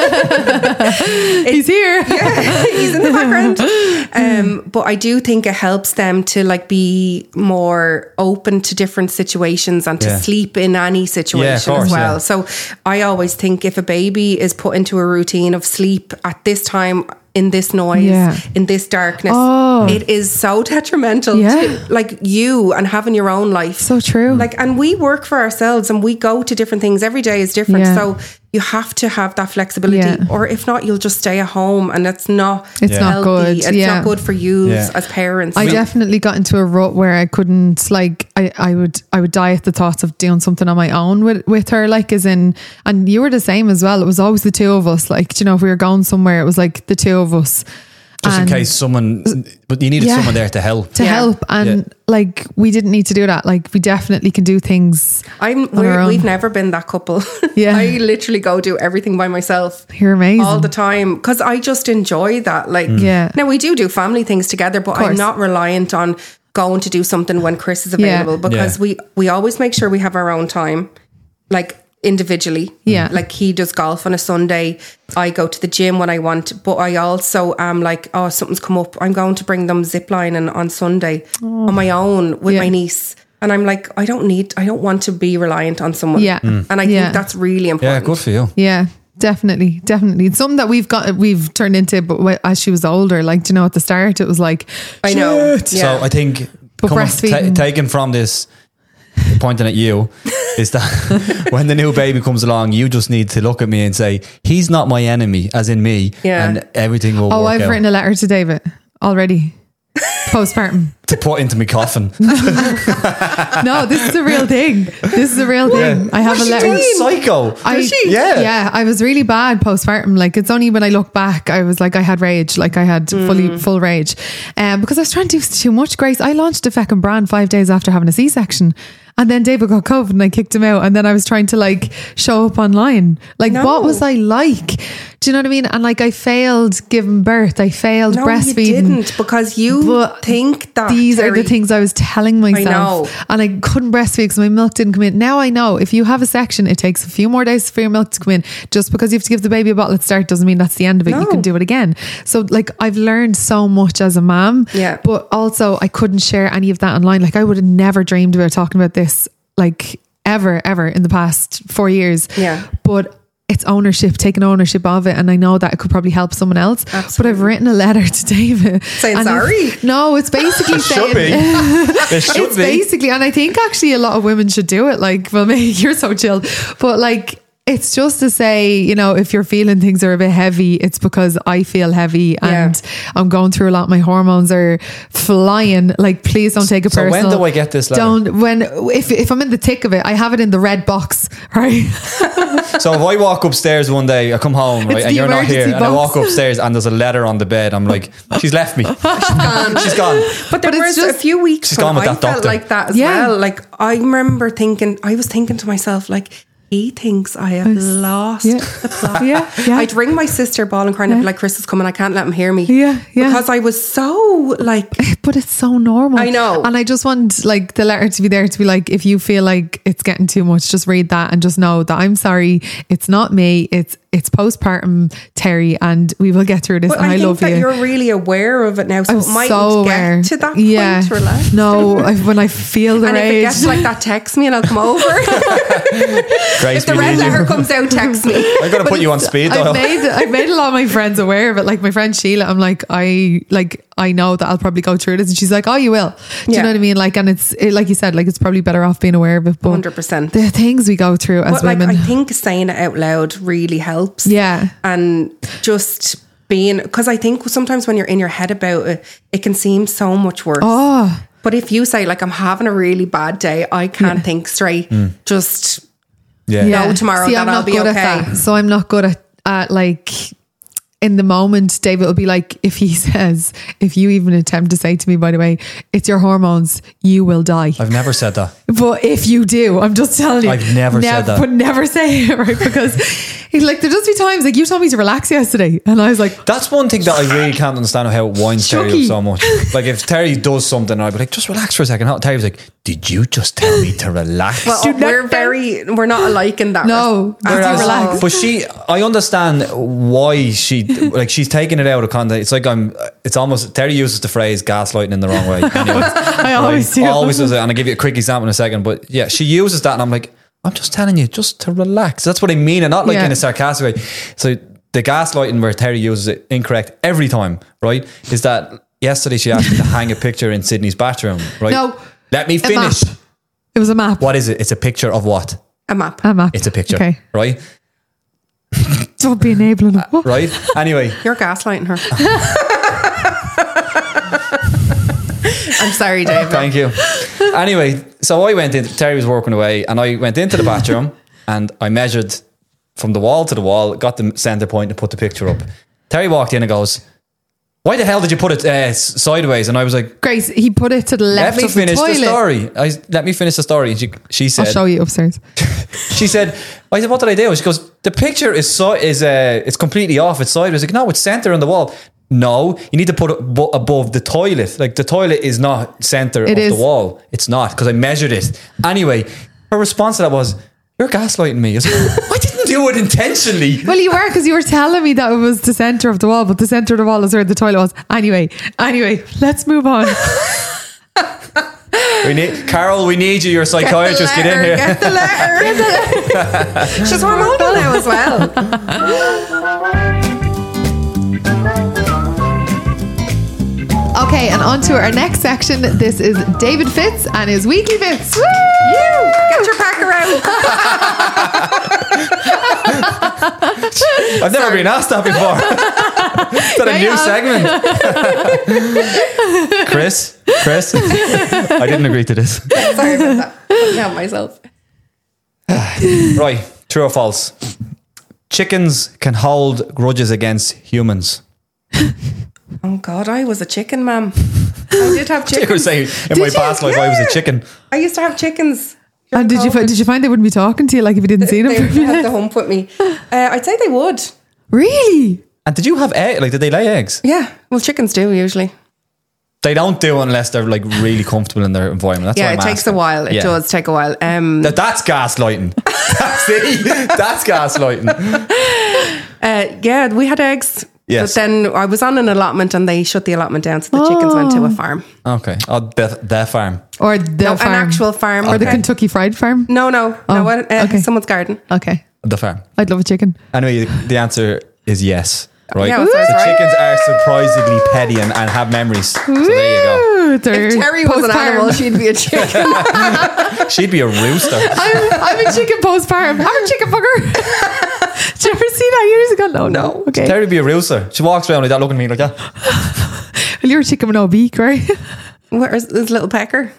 [SPEAKER 1] He's here.
[SPEAKER 2] He's in the background. Um, but I do think it helps them to like be more open to different situations and to
[SPEAKER 3] Yeah.
[SPEAKER 2] sleep in any situation
[SPEAKER 3] course,
[SPEAKER 2] as well.
[SPEAKER 3] yeah.
[SPEAKER 2] So I always think if a baby is put into a routine of sleep at this time, in this noise,
[SPEAKER 1] Yeah.
[SPEAKER 2] in this darkness,
[SPEAKER 1] Oh.
[SPEAKER 2] it is so detrimental
[SPEAKER 1] Yeah.
[SPEAKER 2] to like you and having your own life.
[SPEAKER 1] So true.
[SPEAKER 2] Like, and we work for ourselves and we go to different things. Every day is different.
[SPEAKER 1] Yeah.
[SPEAKER 2] So you have to have that flexibility,
[SPEAKER 1] Yeah.
[SPEAKER 2] or if not, you'll just stay at home and it's not
[SPEAKER 1] It's
[SPEAKER 3] Yeah.
[SPEAKER 1] not
[SPEAKER 2] healthy.
[SPEAKER 1] good.
[SPEAKER 2] It's
[SPEAKER 1] yeah.
[SPEAKER 2] not good for you
[SPEAKER 3] Yeah.
[SPEAKER 2] as parents.
[SPEAKER 1] I
[SPEAKER 2] So-
[SPEAKER 1] definitely got into a rut where I couldn't like I, I would I would die at the thoughts of doing something on my own with, with her, like as in, and you were the same as well. It was always the two of us. Like, you know, if we were going somewhere, it was like the two of us.
[SPEAKER 3] Just
[SPEAKER 1] And-
[SPEAKER 3] in case someone, but you needed
[SPEAKER 1] Yeah.
[SPEAKER 3] someone there to help.
[SPEAKER 1] to
[SPEAKER 2] Yeah.
[SPEAKER 1] help. And
[SPEAKER 3] Yeah.
[SPEAKER 1] like, we didn't need to do that. Like, we definitely can do things.
[SPEAKER 2] I'm
[SPEAKER 1] our
[SPEAKER 2] we're,
[SPEAKER 1] own.
[SPEAKER 2] we've never been that couple.
[SPEAKER 1] Yeah.
[SPEAKER 2] I literally go do everything by myself
[SPEAKER 1] You're amazing.
[SPEAKER 2] all the time because I just enjoy that. Like,
[SPEAKER 1] Yeah.
[SPEAKER 2] now we do do family things together, but I'm
[SPEAKER 1] course.
[SPEAKER 2] not reliant on going to do something when Chris is
[SPEAKER 1] Yeah.
[SPEAKER 2] available because
[SPEAKER 3] Yeah.
[SPEAKER 2] we we always make sure we have our own time, like individually.
[SPEAKER 1] Yeah.
[SPEAKER 2] Like he does golf on a Sunday. I go to the gym when I want, but I also am like, oh, something's come up. I'm going to bring them ziplining on Sunday on my own with
[SPEAKER 1] Yeah.
[SPEAKER 2] my niece. And I'm like, I don't need, I don't want to be reliant on someone.
[SPEAKER 1] Yeah. Mm.
[SPEAKER 2] And I
[SPEAKER 1] Yeah.
[SPEAKER 2] think that's really
[SPEAKER 3] Yeah,
[SPEAKER 2] important.
[SPEAKER 3] good for you.
[SPEAKER 1] Yeah, definitely, definitely. It's something that we've got, we've turned into, but wh- as she was older, like, do you know, at the start, it was like,
[SPEAKER 2] I know.
[SPEAKER 1] shit.
[SPEAKER 2] Yeah.
[SPEAKER 3] So I think
[SPEAKER 1] But
[SPEAKER 3] coming-
[SPEAKER 1] breastfeeding-
[SPEAKER 3] ta- taken from this, pointing at you, is that when the new baby comes along, you just need to look at me and say, he's not my enemy, as in me,
[SPEAKER 2] Yeah.
[SPEAKER 3] and everything will
[SPEAKER 1] Oh,
[SPEAKER 3] work
[SPEAKER 1] I've
[SPEAKER 3] out.
[SPEAKER 1] written a letter to David already. Postpartum.
[SPEAKER 3] to put into my coffin.
[SPEAKER 1] No, this is a real thing. This is a real thing.
[SPEAKER 3] Yeah.
[SPEAKER 1] I have
[SPEAKER 2] What's
[SPEAKER 1] a
[SPEAKER 2] she
[SPEAKER 1] letter.
[SPEAKER 2] doing?
[SPEAKER 3] Psycho.
[SPEAKER 1] I,
[SPEAKER 2] she?
[SPEAKER 3] Yeah.
[SPEAKER 1] yeah, I was really bad postpartum. Like, it's only when I look back, I was like, I had rage, like I had fully full rage, um, because I was trying to do too much. Grace, I launched a feckin' brand five days after having a C-section, and then David got COVID, and I kicked him out. And then I was trying to like show up online. Like,
[SPEAKER 2] No.
[SPEAKER 1] what was I like? Do you know what I mean? And like, I failed giving birth. I failed
[SPEAKER 2] No,
[SPEAKER 1] breastfeeding.
[SPEAKER 2] you didn't because you
[SPEAKER 1] But
[SPEAKER 2] think that
[SPEAKER 1] These are
[SPEAKER 2] Terry.
[SPEAKER 1] the things I was telling myself.
[SPEAKER 2] know.
[SPEAKER 1] And I couldn't breastfeed because my milk didn't come in. Now I know if you have a section, it takes a few more days for your milk to come in. Just because you have to give the baby a bottle at start doesn't mean that's the end of it. You
[SPEAKER 2] No.
[SPEAKER 1] can do it again. So like, I've learned so much as a mom.
[SPEAKER 2] Yeah.
[SPEAKER 1] But also I couldn't share any of that online. Like, I would have never dreamed about talking about this, like, ever, ever in the past four years.
[SPEAKER 2] Yeah.
[SPEAKER 1] But it's ownership, taking ownership of it. And I know that it could probably help someone else. But I've
[SPEAKER 2] Absolutely.
[SPEAKER 1] written a letter to David.
[SPEAKER 2] Saying
[SPEAKER 1] And
[SPEAKER 2] sorry?
[SPEAKER 1] it's- No, it's basically saying,
[SPEAKER 3] Should be. It should
[SPEAKER 1] it's
[SPEAKER 3] be.
[SPEAKER 1] basically, and I think actually a lot of women should do it. Like, well, maybe you're so chill, but like, it's just to say, you know, if you're feeling things are a bit heavy, it's because I feel heavy and
[SPEAKER 2] Yeah.
[SPEAKER 1] I'm going through a lot. My hormones are flying. Like, please don't take it
[SPEAKER 3] So when
[SPEAKER 1] personal.
[SPEAKER 3] do I get this letter?
[SPEAKER 1] Don't when if if I'm in the thick of it, I have it in the red box, right?
[SPEAKER 3] So if I walk upstairs one day, I come home, right,
[SPEAKER 1] It's
[SPEAKER 3] and
[SPEAKER 1] the
[SPEAKER 3] you're not here,
[SPEAKER 1] emergency
[SPEAKER 3] and I
[SPEAKER 1] box.
[SPEAKER 3] walk upstairs and there's a letter on the bed, I'm like, she's left me. She's gone. She's gone.
[SPEAKER 2] But there
[SPEAKER 1] But it's
[SPEAKER 2] was a
[SPEAKER 1] just-
[SPEAKER 2] few weeks
[SPEAKER 3] She's
[SPEAKER 2] when
[SPEAKER 3] gone with
[SPEAKER 2] I
[SPEAKER 3] that
[SPEAKER 2] felt
[SPEAKER 3] doctor.
[SPEAKER 2] like that as
[SPEAKER 1] Yeah.
[SPEAKER 2] well. Like, I remember thinking, I was thinking to myself, like, he thinks I have lost
[SPEAKER 1] yeah.
[SPEAKER 2] the plot.
[SPEAKER 1] Yeah, yeah.
[SPEAKER 2] I'd ring my sister, bawling, crying, and be like, Chris is coming, I can't let him hear me.
[SPEAKER 1] Yeah, yeah.
[SPEAKER 2] Because I was so like,
[SPEAKER 1] But it's so normal.
[SPEAKER 2] I know.
[SPEAKER 1] And I just want like the letter to be there to be like, if you feel like it's getting too much, just read that and just know that I'm sorry. It's not me. It's it's postpartum Terry, and we will get through this.
[SPEAKER 2] but
[SPEAKER 1] and I,
[SPEAKER 2] I, think
[SPEAKER 1] love
[SPEAKER 2] that
[SPEAKER 1] you.
[SPEAKER 2] you're really aware of it now. So
[SPEAKER 1] I'm
[SPEAKER 2] it might
[SPEAKER 1] so
[SPEAKER 2] get
[SPEAKER 1] aware.
[SPEAKER 2] to that
[SPEAKER 1] yeah.
[SPEAKER 2] point, relax.
[SPEAKER 1] No, I, when I feel the
[SPEAKER 2] And if it
[SPEAKER 1] rage.
[SPEAKER 2] gets like that, text me and I'll come over.
[SPEAKER 3] Grace,
[SPEAKER 2] If the
[SPEAKER 3] we
[SPEAKER 2] red
[SPEAKER 3] need you.
[SPEAKER 2] letter comes out, text me.
[SPEAKER 3] I'm going to put you on speed dial.
[SPEAKER 1] I've made I've made a lot of my friends aware of it. Like my friend Sheila, I'm like I like I know that I'll probably go through this, and she's like, "Oh, you will." Do you
[SPEAKER 2] Yeah.
[SPEAKER 1] know what I mean? Like, and it's it, like you said, like it's probably better off being aware of it. But
[SPEAKER 2] one hundred percent.
[SPEAKER 1] the things we go through as
[SPEAKER 2] But like,
[SPEAKER 1] women,
[SPEAKER 2] I think saying it out loud really helps.
[SPEAKER 1] yeah,
[SPEAKER 2] And just being, because I think sometimes when you're in your head about it, it can seem so much worse.
[SPEAKER 1] oh,
[SPEAKER 2] But if you say, like, I'm having a really bad day, I can't think straight, just
[SPEAKER 3] Yeah.
[SPEAKER 1] yeah.
[SPEAKER 2] know tomorrow
[SPEAKER 1] See,
[SPEAKER 2] that
[SPEAKER 1] I'm
[SPEAKER 2] I'll
[SPEAKER 1] not
[SPEAKER 2] be
[SPEAKER 1] good
[SPEAKER 2] okay.
[SPEAKER 1] at that. So I'm not good at, at like. In the moment, David will be like, if he says, if you even attempt to say to me, by the way, it's your hormones, you will die.
[SPEAKER 3] I've never said that.
[SPEAKER 1] But if you do, I'm just telling you.
[SPEAKER 3] I've never said that.
[SPEAKER 1] But never say it, right? Because he's like, there just be times like you told me to relax yesterday, and I was like,
[SPEAKER 3] That's one thing that I really can't understand how it winds Terry
[SPEAKER 1] Chucky.
[SPEAKER 3] up so much. Like if Terry does something, I'd be like, just relax for a second. Terry was like, did you just tell me to relax?
[SPEAKER 2] Well,
[SPEAKER 1] Dude,
[SPEAKER 2] we're
[SPEAKER 1] that-
[SPEAKER 2] very, we're not alike in that.
[SPEAKER 1] No,
[SPEAKER 2] res-
[SPEAKER 1] Whereas-
[SPEAKER 2] at all.
[SPEAKER 1] relax.
[SPEAKER 3] But she, I understand why she, like she's taking it out of context. It's like I'm, it's almost, Terry uses the phrase gaslighting in the wrong way. Anyway,
[SPEAKER 1] I always do.
[SPEAKER 3] Always does it. And I'll give you a quick example in a second. But yeah, she uses that and I'm like, I'm just telling you just to relax. That's what I mean. And not like
[SPEAKER 1] Yeah.
[SPEAKER 3] in a sarcastic way. So the gaslighting where Terry uses it incorrect every time, right? Is that yesterday she asked me to hang a picture in Sydney's bathroom, right?
[SPEAKER 1] No.
[SPEAKER 3] Let me
[SPEAKER 1] A
[SPEAKER 3] finish.
[SPEAKER 1] map. It was a map.
[SPEAKER 3] What is it? It's a picture of what?
[SPEAKER 2] A map.
[SPEAKER 1] A map.
[SPEAKER 3] It's a picture,
[SPEAKER 1] Okay.
[SPEAKER 3] right?
[SPEAKER 1] Don't be enabling him.
[SPEAKER 3] Right? Anyway,
[SPEAKER 2] You're gaslighting her. I'm sorry, David.
[SPEAKER 3] thank you. Anyway, so I went in, Terry was working away, and I went into the bathroom and I measured from the wall to the wall, got the center point and put the picture up. Terry walked in and goes, Why the hell did you put it uh, sideways? And I was like,
[SPEAKER 1] Grace, he put it to the
[SPEAKER 3] let
[SPEAKER 1] left
[SPEAKER 3] me
[SPEAKER 1] of the
[SPEAKER 3] finish the,
[SPEAKER 1] toilet.
[SPEAKER 3] story. I, let me finish the story. And she, she
[SPEAKER 1] I'll
[SPEAKER 3] said,
[SPEAKER 1] show you upstairs.
[SPEAKER 3] she said, I said, what did I do? She goes, the picture is so is uh, it's completely off. It's sideways. Like, no, it's center on the wall. No, you need to put it bo- above the toilet. Like the toilet is not center
[SPEAKER 1] It
[SPEAKER 3] of
[SPEAKER 1] is.
[SPEAKER 3] the wall. It's not because I measured it. Anyway, her response to that was, "You're gaslighting me." I was like, I didn't do it intentionally.
[SPEAKER 1] Well, you were, because you were telling me that it was the centre of the wall, but the centre of the wall is where the toilet was. Anyway, anyway, let's move on.
[SPEAKER 3] We need Carol. We need you. You're a psychiatrist. Get,
[SPEAKER 2] letter,
[SPEAKER 3] in here.
[SPEAKER 2] Get the letter. Get the letter. She's hormonal now as well.
[SPEAKER 1] Okay, and on to our next section. This is David Fitz and his weekly Fitz. Woo!
[SPEAKER 2] You get your packer out.
[SPEAKER 3] I've never been asked that before. Is that a
[SPEAKER 1] Yeah,
[SPEAKER 3] new segment? Chris, Chris, I didn't agree to this.
[SPEAKER 2] Sorry about that. I help myself.
[SPEAKER 3] Right, true or false? Chickens can hold grudges against humans.
[SPEAKER 2] Oh God, I was a chicken, ma'am. I did have
[SPEAKER 3] You could
[SPEAKER 2] chickens.
[SPEAKER 3] say in
[SPEAKER 1] Did
[SPEAKER 3] my
[SPEAKER 1] you?
[SPEAKER 3] past life I was a
[SPEAKER 2] Yeah.
[SPEAKER 3] chicken.
[SPEAKER 2] I used to have chickens.
[SPEAKER 1] And did you, fi- did you find they wouldn't be talking to you like if you didn't see them
[SPEAKER 2] They
[SPEAKER 1] for a few
[SPEAKER 2] had
[SPEAKER 1] minutes?
[SPEAKER 2] to hump with me. Uh, I'd say they would.
[SPEAKER 1] Really?
[SPEAKER 3] And did you have egg? Like, did they lay eggs?
[SPEAKER 2] Yeah. Well, chickens do usually.
[SPEAKER 3] They don't do unless they're like really comfortable in their environment. That's
[SPEAKER 2] Yeah,
[SPEAKER 3] why
[SPEAKER 2] it
[SPEAKER 3] I'm
[SPEAKER 2] takes
[SPEAKER 3] asking.
[SPEAKER 2] a while. It
[SPEAKER 3] Yeah.
[SPEAKER 2] does take a while. Um,
[SPEAKER 3] That, that's gaslighting. See, that's gaslighting.
[SPEAKER 2] uh, yeah, we had eggs.
[SPEAKER 3] Yes.
[SPEAKER 2] But then I was on an allotment and they shut the allotment down, so the chickens went to a farm.
[SPEAKER 3] Okay. Oh, the, the farm.
[SPEAKER 1] Or the
[SPEAKER 2] No,
[SPEAKER 1] farm?
[SPEAKER 2] an actual farm.
[SPEAKER 1] Or the
[SPEAKER 2] Okay.
[SPEAKER 1] Kentucky Fried Farm?
[SPEAKER 2] No, no,
[SPEAKER 1] Oh,
[SPEAKER 2] no. Uh,
[SPEAKER 1] okay.
[SPEAKER 2] Someone's garden.
[SPEAKER 1] Okay.
[SPEAKER 3] The farm.
[SPEAKER 1] I'd love a chicken.
[SPEAKER 3] Anyway, the answer is yes. Right?
[SPEAKER 2] Yeah, well,
[SPEAKER 3] so
[SPEAKER 2] so it's right.
[SPEAKER 3] chickens are surprisingly petty and, and have memories. So there you go.
[SPEAKER 1] Ooh, they're
[SPEAKER 2] If Terry was an
[SPEAKER 1] postpartum.
[SPEAKER 2] animal, she'd be a chicken.
[SPEAKER 3] She'd be a rooster.
[SPEAKER 1] I'm, I'm a chicken postpartum. I'm a chicken fucker. Did you ever see that years ago? No, no. Okay.
[SPEAKER 3] Terry would be a rooster. She walks around like that, looking at me like that.
[SPEAKER 1] Well, you're a chicken with no beak, right?
[SPEAKER 2] Where's this little pecker?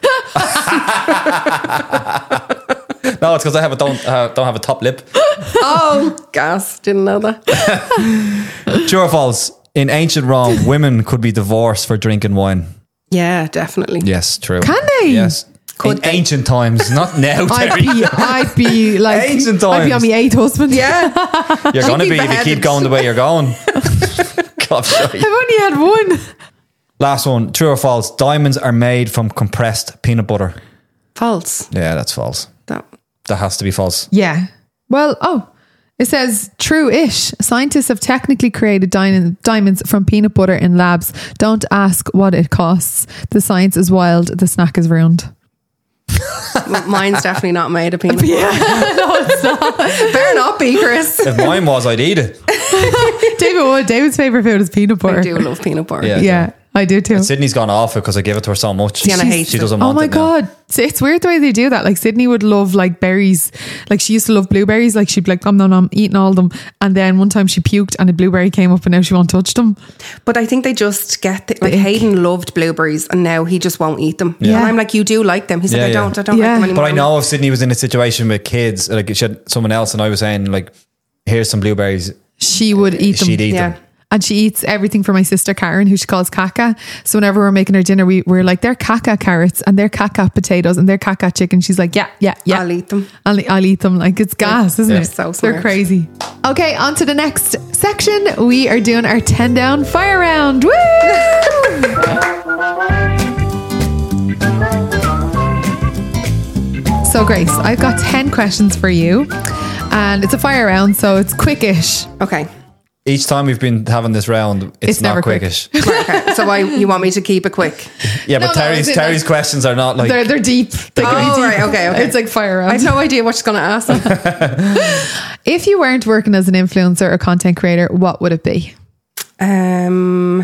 [SPEAKER 3] No, it's because I have a don't uh, don't have a top lip.
[SPEAKER 2] Oh, gas. Didn't know that.
[SPEAKER 3] True or false? In ancient Rome, women could be divorced for drinking wine.
[SPEAKER 2] Yeah, definitely.
[SPEAKER 3] Yes, true.
[SPEAKER 1] Can they?
[SPEAKER 3] Yes.
[SPEAKER 2] Could
[SPEAKER 3] in
[SPEAKER 2] they?
[SPEAKER 3] ancient times, not now,
[SPEAKER 1] I'd
[SPEAKER 3] Terry.
[SPEAKER 1] be, I'd be like,
[SPEAKER 3] Ancient
[SPEAKER 1] I'd be on
[SPEAKER 3] times.
[SPEAKER 1] my eighth husband.
[SPEAKER 2] Yeah.
[SPEAKER 3] You're going to
[SPEAKER 2] be
[SPEAKER 3] be if you
[SPEAKER 2] beheaded.
[SPEAKER 3] keep going the way you're going. God, sorry.
[SPEAKER 1] I've only had one.
[SPEAKER 3] Last one. True or false? Diamonds are made from compressed peanut butter.
[SPEAKER 2] False.
[SPEAKER 3] Yeah, that's false.
[SPEAKER 2] That.
[SPEAKER 3] That has to be false.
[SPEAKER 1] Yeah. Well, oh, it says true-ish. Scientists have technically created di- diamonds from peanut butter in labs. Don't ask what it costs. The science is wild. The snack is ruined.
[SPEAKER 2] Well, mine's definitely not made of peanut butter.
[SPEAKER 1] Yeah, no, it's not.
[SPEAKER 2] Better not be, Chris.
[SPEAKER 3] If mine was, I'd eat it.
[SPEAKER 1] David would. David's favorite food is peanut butter.
[SPEAKER 2] I do love peanut butter.
[SPEAKER 3] Yeah.
[SPEAKER 1] Yeah, I do too.
[SPEAKER 3] Sydney's gone off it because I give it to her so much.
[SPEAKER 2] Sienna
[SPEAKER 3] She's-
[SPEAKER 2] hates
[SPEAKER 3] she
[SPEAKER 2] it.
[SPEAKER 3] doesn't
[SPEAKER 1] Oh
[SPEAKER 3] want
[SPEAKER 1] my
[SPEAKER 3] it now.
[SPEAKER 1] God. So it's weird the way they do that. Like Sydney would love like berries. Like she used to love blueberries. Like she'd be like, nom nom nom, eating all of them. And then one time she puked and a blueberry came up and now she won't touch them.
[SPEAKER 2] But I think they just get the, like
[SPEAKER 1] ick.
[SPEAKER 2] Hayden loved blueberries and now he just won't eat them.
[SPEAKER 1] Yeah.
[SPEAKER 2] And I'm like, you do like them. He's
[SPEAKER 3] Yeah,
[SPEAKER 2] like, I
[SPEAKER 3] yeah.
[SPEAKER 2] don't. I don't
[SPEAKER 1] Yeah.
[SPEAKER 2] like them anymore.
[SPEAKER 3] But I know if Sydney was in a situation with kids, like she had someone else, and I was saying, like, here's some blueberries,
[SPEAKER 1] She would eat them.
[SPEAKER 3] she'd eat
[SPEAKER 2] Yeah.
[SPEAKER 3] them.
[SPEAKER 1] And she eats everything for my sister Karen, who she calls caca. So whenever we're making her dinner, we, we're like, they're caca carrots and they're caca potatoes and they're caca chicken. She's like, yeah, yeah, yeah.
[SPEAKER 2] I'll eat them.
[SPEAKER 1] I'll, I'll eat them. Like it's gas, isn't
[SPEAKER 3] Yeah.
[SPEAKER 1] it?
[SPEAKER 2] So
[SPEAKER 1] They're
[SPEAKER 2] smart.
[SPEAKER 1] crazy. Okay, on to the next section. We are doing our ten down fire round. Woo! So Grace, I've got ten questions for you. And it's a fire round, so it's quickish.
[SPEAKER 2] Okay.
[SPEAKER 3] Each time we've been having this round, it's,
[SPEAKER 1] It's
[SPEAKER 3] not
[SPEAKER 1] never quick.
[SPEAKER 3] quickish.
[SPEAKER 2] Right, okay. So why you want me to keep it quick?
[SPEAKER 3] Yeah,
[SPEAKER 1] No,
[SPEAKER 3] but
[SPEAKER 1] no,
[SPEAKER 3] Terry's
[SPEAKER 1] it's in
[SPEAKER 3] Terry's
[SPEAKER 1] like-
[SPEAKER 3] questions are not like
[SPEAKER 1] They're they're deep. They can
[SPEAKER 2] Oh,
[SPEAKER 1] be deep.
[SPEAKER 2] right, okay, okay.
[SPEAKER 1] It's like fire
[SPEAKER 2] I
[SPEAKER 1] round.
[SPEAKER 2] have no idea what she's going to ask them.
[SPEAKER 1] If you weren't working as an influencer or content creator, what would it be?
[SPEAKER 2] Um,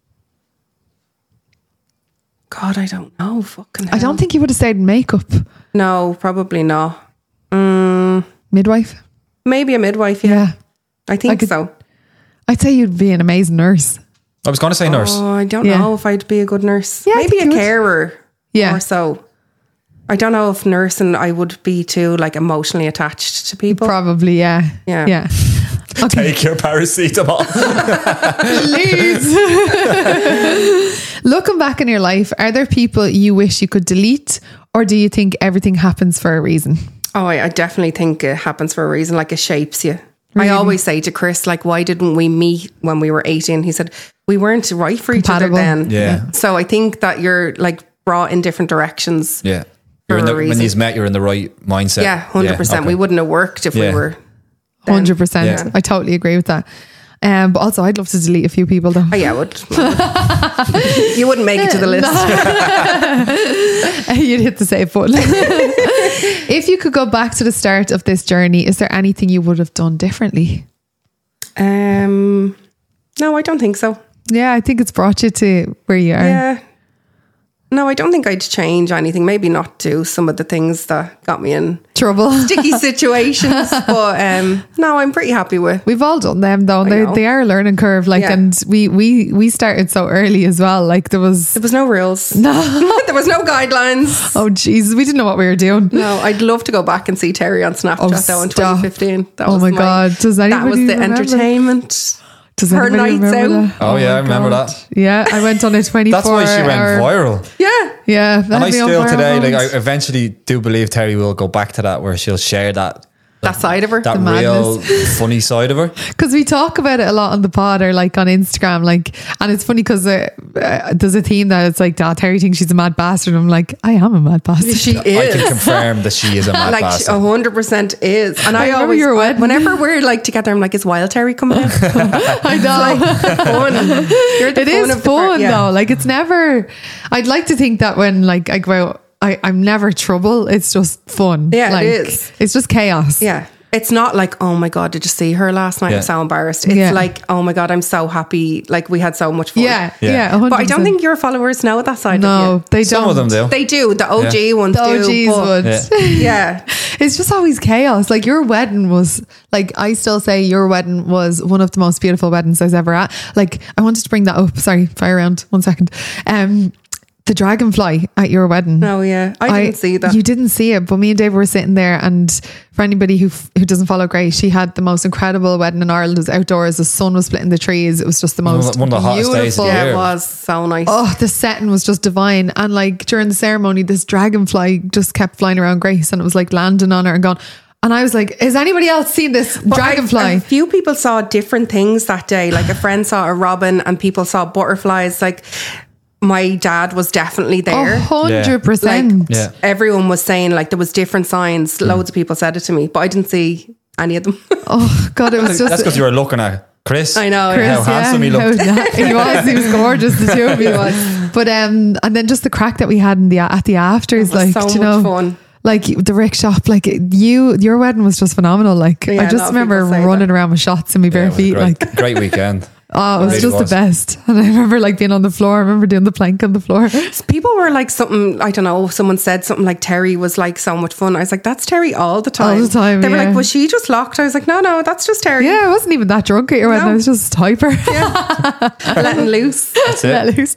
[SPEAKER 2] God, I don't know. Fucking hell.
[SPEAKER 1] I don't think you would have stayed in makeup.
[SPEAKER 2] No, probably not. Mm,
[SPEAKER 1] Midwife?
[SPEAKER 2] maybe a midwife, yeah.
[SPEAKER 1] Yeah.
[SPEAKER 2] I think
[SPEAKER 1] I could-
[SPEAKER 2] so.
[SPEAKER 1] I'd say you'd be an amazing nurse.
[SPEAKER 3] I was going to say nurse.
[SPEAKER 2] Oh, I don't
[SPEAKER 1] Yeah.
[SPEAKER 2] know if I'd be a good nurse.
[SPEAKER 1] Yeah, I
[SPEAKER 2] maybe
[SPEAKER 1] think
[SPEAKER 2] a
[SPEAKER 1] you would.
[SPEAKER 2] carer.
[SPEAKER 1] Yeah.
[SPEAKER 2] Or so. I don't know if nursing I would be too like emotionally attached to people.
[SPEAKER 1] Probably, yeah.
[SPEAKER 2] Yeah.
[SPEAKER 1] Yeah.
[SPEAKER 3] Take your paracetamol.
[SPEAKER 1] Please. Looking back in your life, are there people you wish you could delete, or do you think everything happens for a reason?
[SPEAKER 2] Oh, I, I definitely think it happens for a reason. Like, it shapes you.
[SPEAKER 1] Really?
[SPEAKER 2] I always say to Chris, like, why didn't we meet when we were eighteen? He said, we weren't right for
[SPEAKER 1] Compatible.
[SPEAKER 2] each other then.
[SPEAKER 3] Yeah.
[SPEAKER 2] So I think that you're like brought in different directions.
[SPEAKER 3] Yeah.
[SPEAKER 2] For
[SPEAKER 3] You're in
[SPEAKER 2] a
[SPEAKER 3] the, when
[SPEAKER 2] reason.
[SPEAKER 3] you've met, you're in the right mindset.
[SPEAKER 2] Yeah, one hundred percent.
[SPEAKER 3] okay.
[SPEAKER 2] We wouldn't have worked if
[SPEAKER 3] Yeah.
[SPEAKER 2] we were.
[SPEAKER 1] one hundred percent.
[SPEAKER 3] Yeah.
[SPEAKER 1] I totally agree with that. Um, but also, I'd love to delete a few people though.
[SPEAKER 2] Oh, yeah, I would. You wouldn't make it to the list.
[SPEAKER 1] You'd hit the save button. If you could go back to the start of this journey, is there anything you would have done differently?
[SPEAKER 2] Um, no, I don't think so.
[SPEAKER 1] Yeah, I think it's brought you to where you are.
[SPEAKER 2] Yeah. No, I don't think I'd change anything. Maybe not do some of the things that got me in
[SPEAKER 1] Trouble.
[SPEAKER 2] sticky situations. But um, no, I'm pretty happy with.
[SPEAKER 1] We've all done them though. They
[SPEAKER 2] know.
[SPEAKER 1] they are a learning curve. Like,
[SPEAKER 2] Yeah.
[SPEAKER 1] and we we we started so early as well. Like there was
[SPEAKER 2] There was no rules. No. There was no guidelines.
[SPEAKER 1] oh Jesus, we didn't know what we were doing.
[SPEAKER 2] No, I'd love to go back and see Terry on Snapchat
[SPEAKER 1] Oh,
[SPEAKER 2] though in
[SPEAKER 1] stop.
[SPEAKER 2] twenty fifteen. That
[SPEAKER 1] Oh
[SPEAKER 2] was
[SPEAKER 1] my God. Does
[SPEAKER 2] that was
[SPEAKER 1] anybody
[SPEAKER 2] the
[SPEAKER 1] remember?
[SPEAKER 2] entertainment.
[SPEAKER 1] Does
[SPEAKER 2] Her
[SPEAKER 1] anybody
[SPEAKER 2] nights
[SPEAKER 1] remember
[SPEAKER 2] out.
[SPEAKER 1] that?
[SPEAKER 3] Oh, yeah,
[SPEAKER 1] my
[SPEAKER 3] I remember
[SPEAKER 1] God.
[SPEAKER 3] that.
[SPEAKER 1] Yeah, I went on a twenty-four
[SPEAKER 3] That's why she went
[SPEAKER 1] hour-
[SPEAKER 3] viral.
[SPEAKER 2] Yeah.
[SPEAKER 1] Yeah, that
[SPEAKER 3] And
[SPEAKER 1] had
[SPEAKER 3] I
[SPEAKER 1] me on
[SPEAKER 3] still
[SPEAKER 1] viral
[SPEAKER 3] today, like,
[SPEAKER 1] moments.
[SPEAKER 3] I eventually do believe Terry will go back to that, where she'll share that
[SPEAKER 2] That side of her.
[SPEAKER 3] that
[SPEAKER 1] The
[SPEAKER 3] real
[SPEAKER 1] madness.
[SPEAKER 3] funny side of her.
[SPEAKER 1] Because we talk about it a lot on the pod or like on Instagram, like, and it's funny because uh, uh, there's a theme that it's like, oh, Terry thinks she's a mad bastard. I'm like, I am a mad bastard.
[SPEAKER 2] She
[SPEAKER 3] I can
[SPEAKER 2] is.
[SPEAKER 3] confirm that she is a mad
[SPEAKER 2] Like
[SPEAKER 3] bastard.
[SPEAKER 2] a hundred percent is, and I,
[SPEAKER 1] I remember
[SPEAKER 2] always,
[SPEAKER 1] your wedding.
[SPEAKER 2] whenever we're like together, I'm like, "Is Wild Terry coming out?"
[SPEAKER 1] I know.
[SPEAKER 2] Fun. You're the
[SPEAKER 1] It
[SPEAKER 2] fun
[SPEAKER 1] is
[SPEAKER 2] of the
[SPEAKER 1] fun
[SPEAKER 2] part- yeah.
[SPEAKER 1] though. Like it's never. I'd like to think that when like I go out, I, I'm never trouble. It's just fun.
[SPEAKER 2] Yeah, it
[SPEAKER 1] like,
[SPEAKER 2] is.
[SPEAKER 1] It's just chaos.
[SPEAKER 2] Yeah. It's not like, oh my God, did you see her last night?
[SPEAKER 3] Yeah.
[SPEAKER 2] I'm so embarrassed. It's
[SPEAKER 1] Yeah.
[SPEAKER 2] like, oh my God, I'm so happy. Like we had so much fun.
[SPEAKER 1] Yeah.
[SPEAKER 3] Yeah.
[SPEAKER 1] Yeah. one hundred percent.
[SPEAKER 2] But I don't think your followers know that side
[SPEAKER 1] No,
[SPEAKER 2] of you.
[SPEAKER 1] they
[SPEAKER 3] Some
[SPEAKER 1] don't.
[SPEAKER 3] of them do.
[SPEAKER 2] They do. The O G
[SPEAKER 3] Yeah.
[SPEAKER 2] ones
[SPEAKER 1] The O Gs
[SPEAKER 2] do. but-
[SPEAKER 1] would.
[SPEAKER 3] Yeah.
[SPEAKER 2] Yeah.
[SPEAKER 1] It's just always chaos. Like your wedding was like, I still say your wedding was one of the most beautiful weddings I was ever at. Like I wanted to bring that up. Sorry, fire around one second. Um, the dragonfly at your wedding.
[SPEAKER 2] No, yeah. I didn't see that.
[SPEAKER 1] You didn't see it, but me and Dave were sitting there, and for anybody who who doesn't follow Grace, she had the most incredible wedding in Ireland. It was outdoors. The sun was splitting the trees. It was just the
[SPEAKER 3] One of
[SPEAKER 1] most
[SPEAKER 3] the- one of the hottest days of
[SPEAKER 1] beautiful.
[SPEAKER 3] the
[SPEAKER 2] yeah,
[SPEAKER 3] year.
[SPEAKER 2] it was so nice.
[SPEAKER 1] Oh, the setting was just divine. And like during the ceremony, this dragonfly just kept flying around Grace, and it was like landing on her and going. And I was like, "Has anybody else seen this
[SPEAKER 2] But
[SPEAKER 1] dragonfly?"
[SPEAKER 2] I- a few people saw different things that day. Like a friend saw a robin and people saw butterflies. Like my dad was definitely
[SPEAKER 1] A
[SPEAKER 2] there.
[SPEAKER 1] hundred
[SPEAKER 2] Like
[SPEAKER 1] percent.
[SPEAKER 3] Yeah.
[SPEAKER 2] everyone was saying like there was different signs. Loads of people said it to me, but I didn't see any of them.
[SPEAKER 1] Oh God, it was just.
[SPEAKER 3] That's because you were looking at Chris.
[SPEAKER 2] I know.
[SPEAKER 1] Chris,
[SPEAKER 3] How handsome he looked.
[SPEAKER 1] how- he was. He was gorgeous. The two of you. But um, and then just the crack that we had in the at the afters,
[SPEAKER 2] It was
[SPEAKER 1] like
[SPEAKER 2] so
[SPEAKER 1] do you
[SPEAKER 2] much
[SPEAKER 1] know,
[SPEAKER 2] fun.
[SPEAKER 1] like the Rick shop, like you, your wedding was just phenomenal. Like
[SPEAKER 2] Yeah,
[SPEAKER 1] I
[SPEAKER 2] a lot
[SPEAKER 1] just
[SPEAKER 2] of
[SPEAKER 1] remember
[SPEAKER 2] people say
[SPEAKER 1] running
[SPEAKER 2] that.
[SPEAKER 1] around with shots in my
[SPEAKER 3] Yeah,
[SPEAKER 1] bare
[SPEAKER 3] it was a
[SPEAKER 1] feet,
[SPEAKER 3] great,
[SPEAKER 1] like.
[SPEAKER 3] great weekend.
[SPEAKER 1] Oh, it was
[SPEAKER 3] really
[SPEAKER 1] just
[SPEAKER 3] was.
[SPEAKER 1] the best. And I remember like being on the floor. I remember doing the plank on the floor.
[SPEAKER 2] People were like something, I don't know, someone said something like Terry was like so much fun. I was like, that's Terry all the time.
[SPEAKER 1] All the time,
[SPEAKER 2] They were
[SPEAKER 1] yeah.
[SPEAKER 2] like, was she just locked? I was like, no, no, that's just Terry.
[SPEAKER 1] Yeah, I wasn't even that drunk at your wedding.
[SPEAKER 2] No.
[SPEAKER 1] I was just hyper.
[SPEAKER 2] Letting loose.
[SPEAKER 3] That's it.
[SPEAKER 1] Let loose.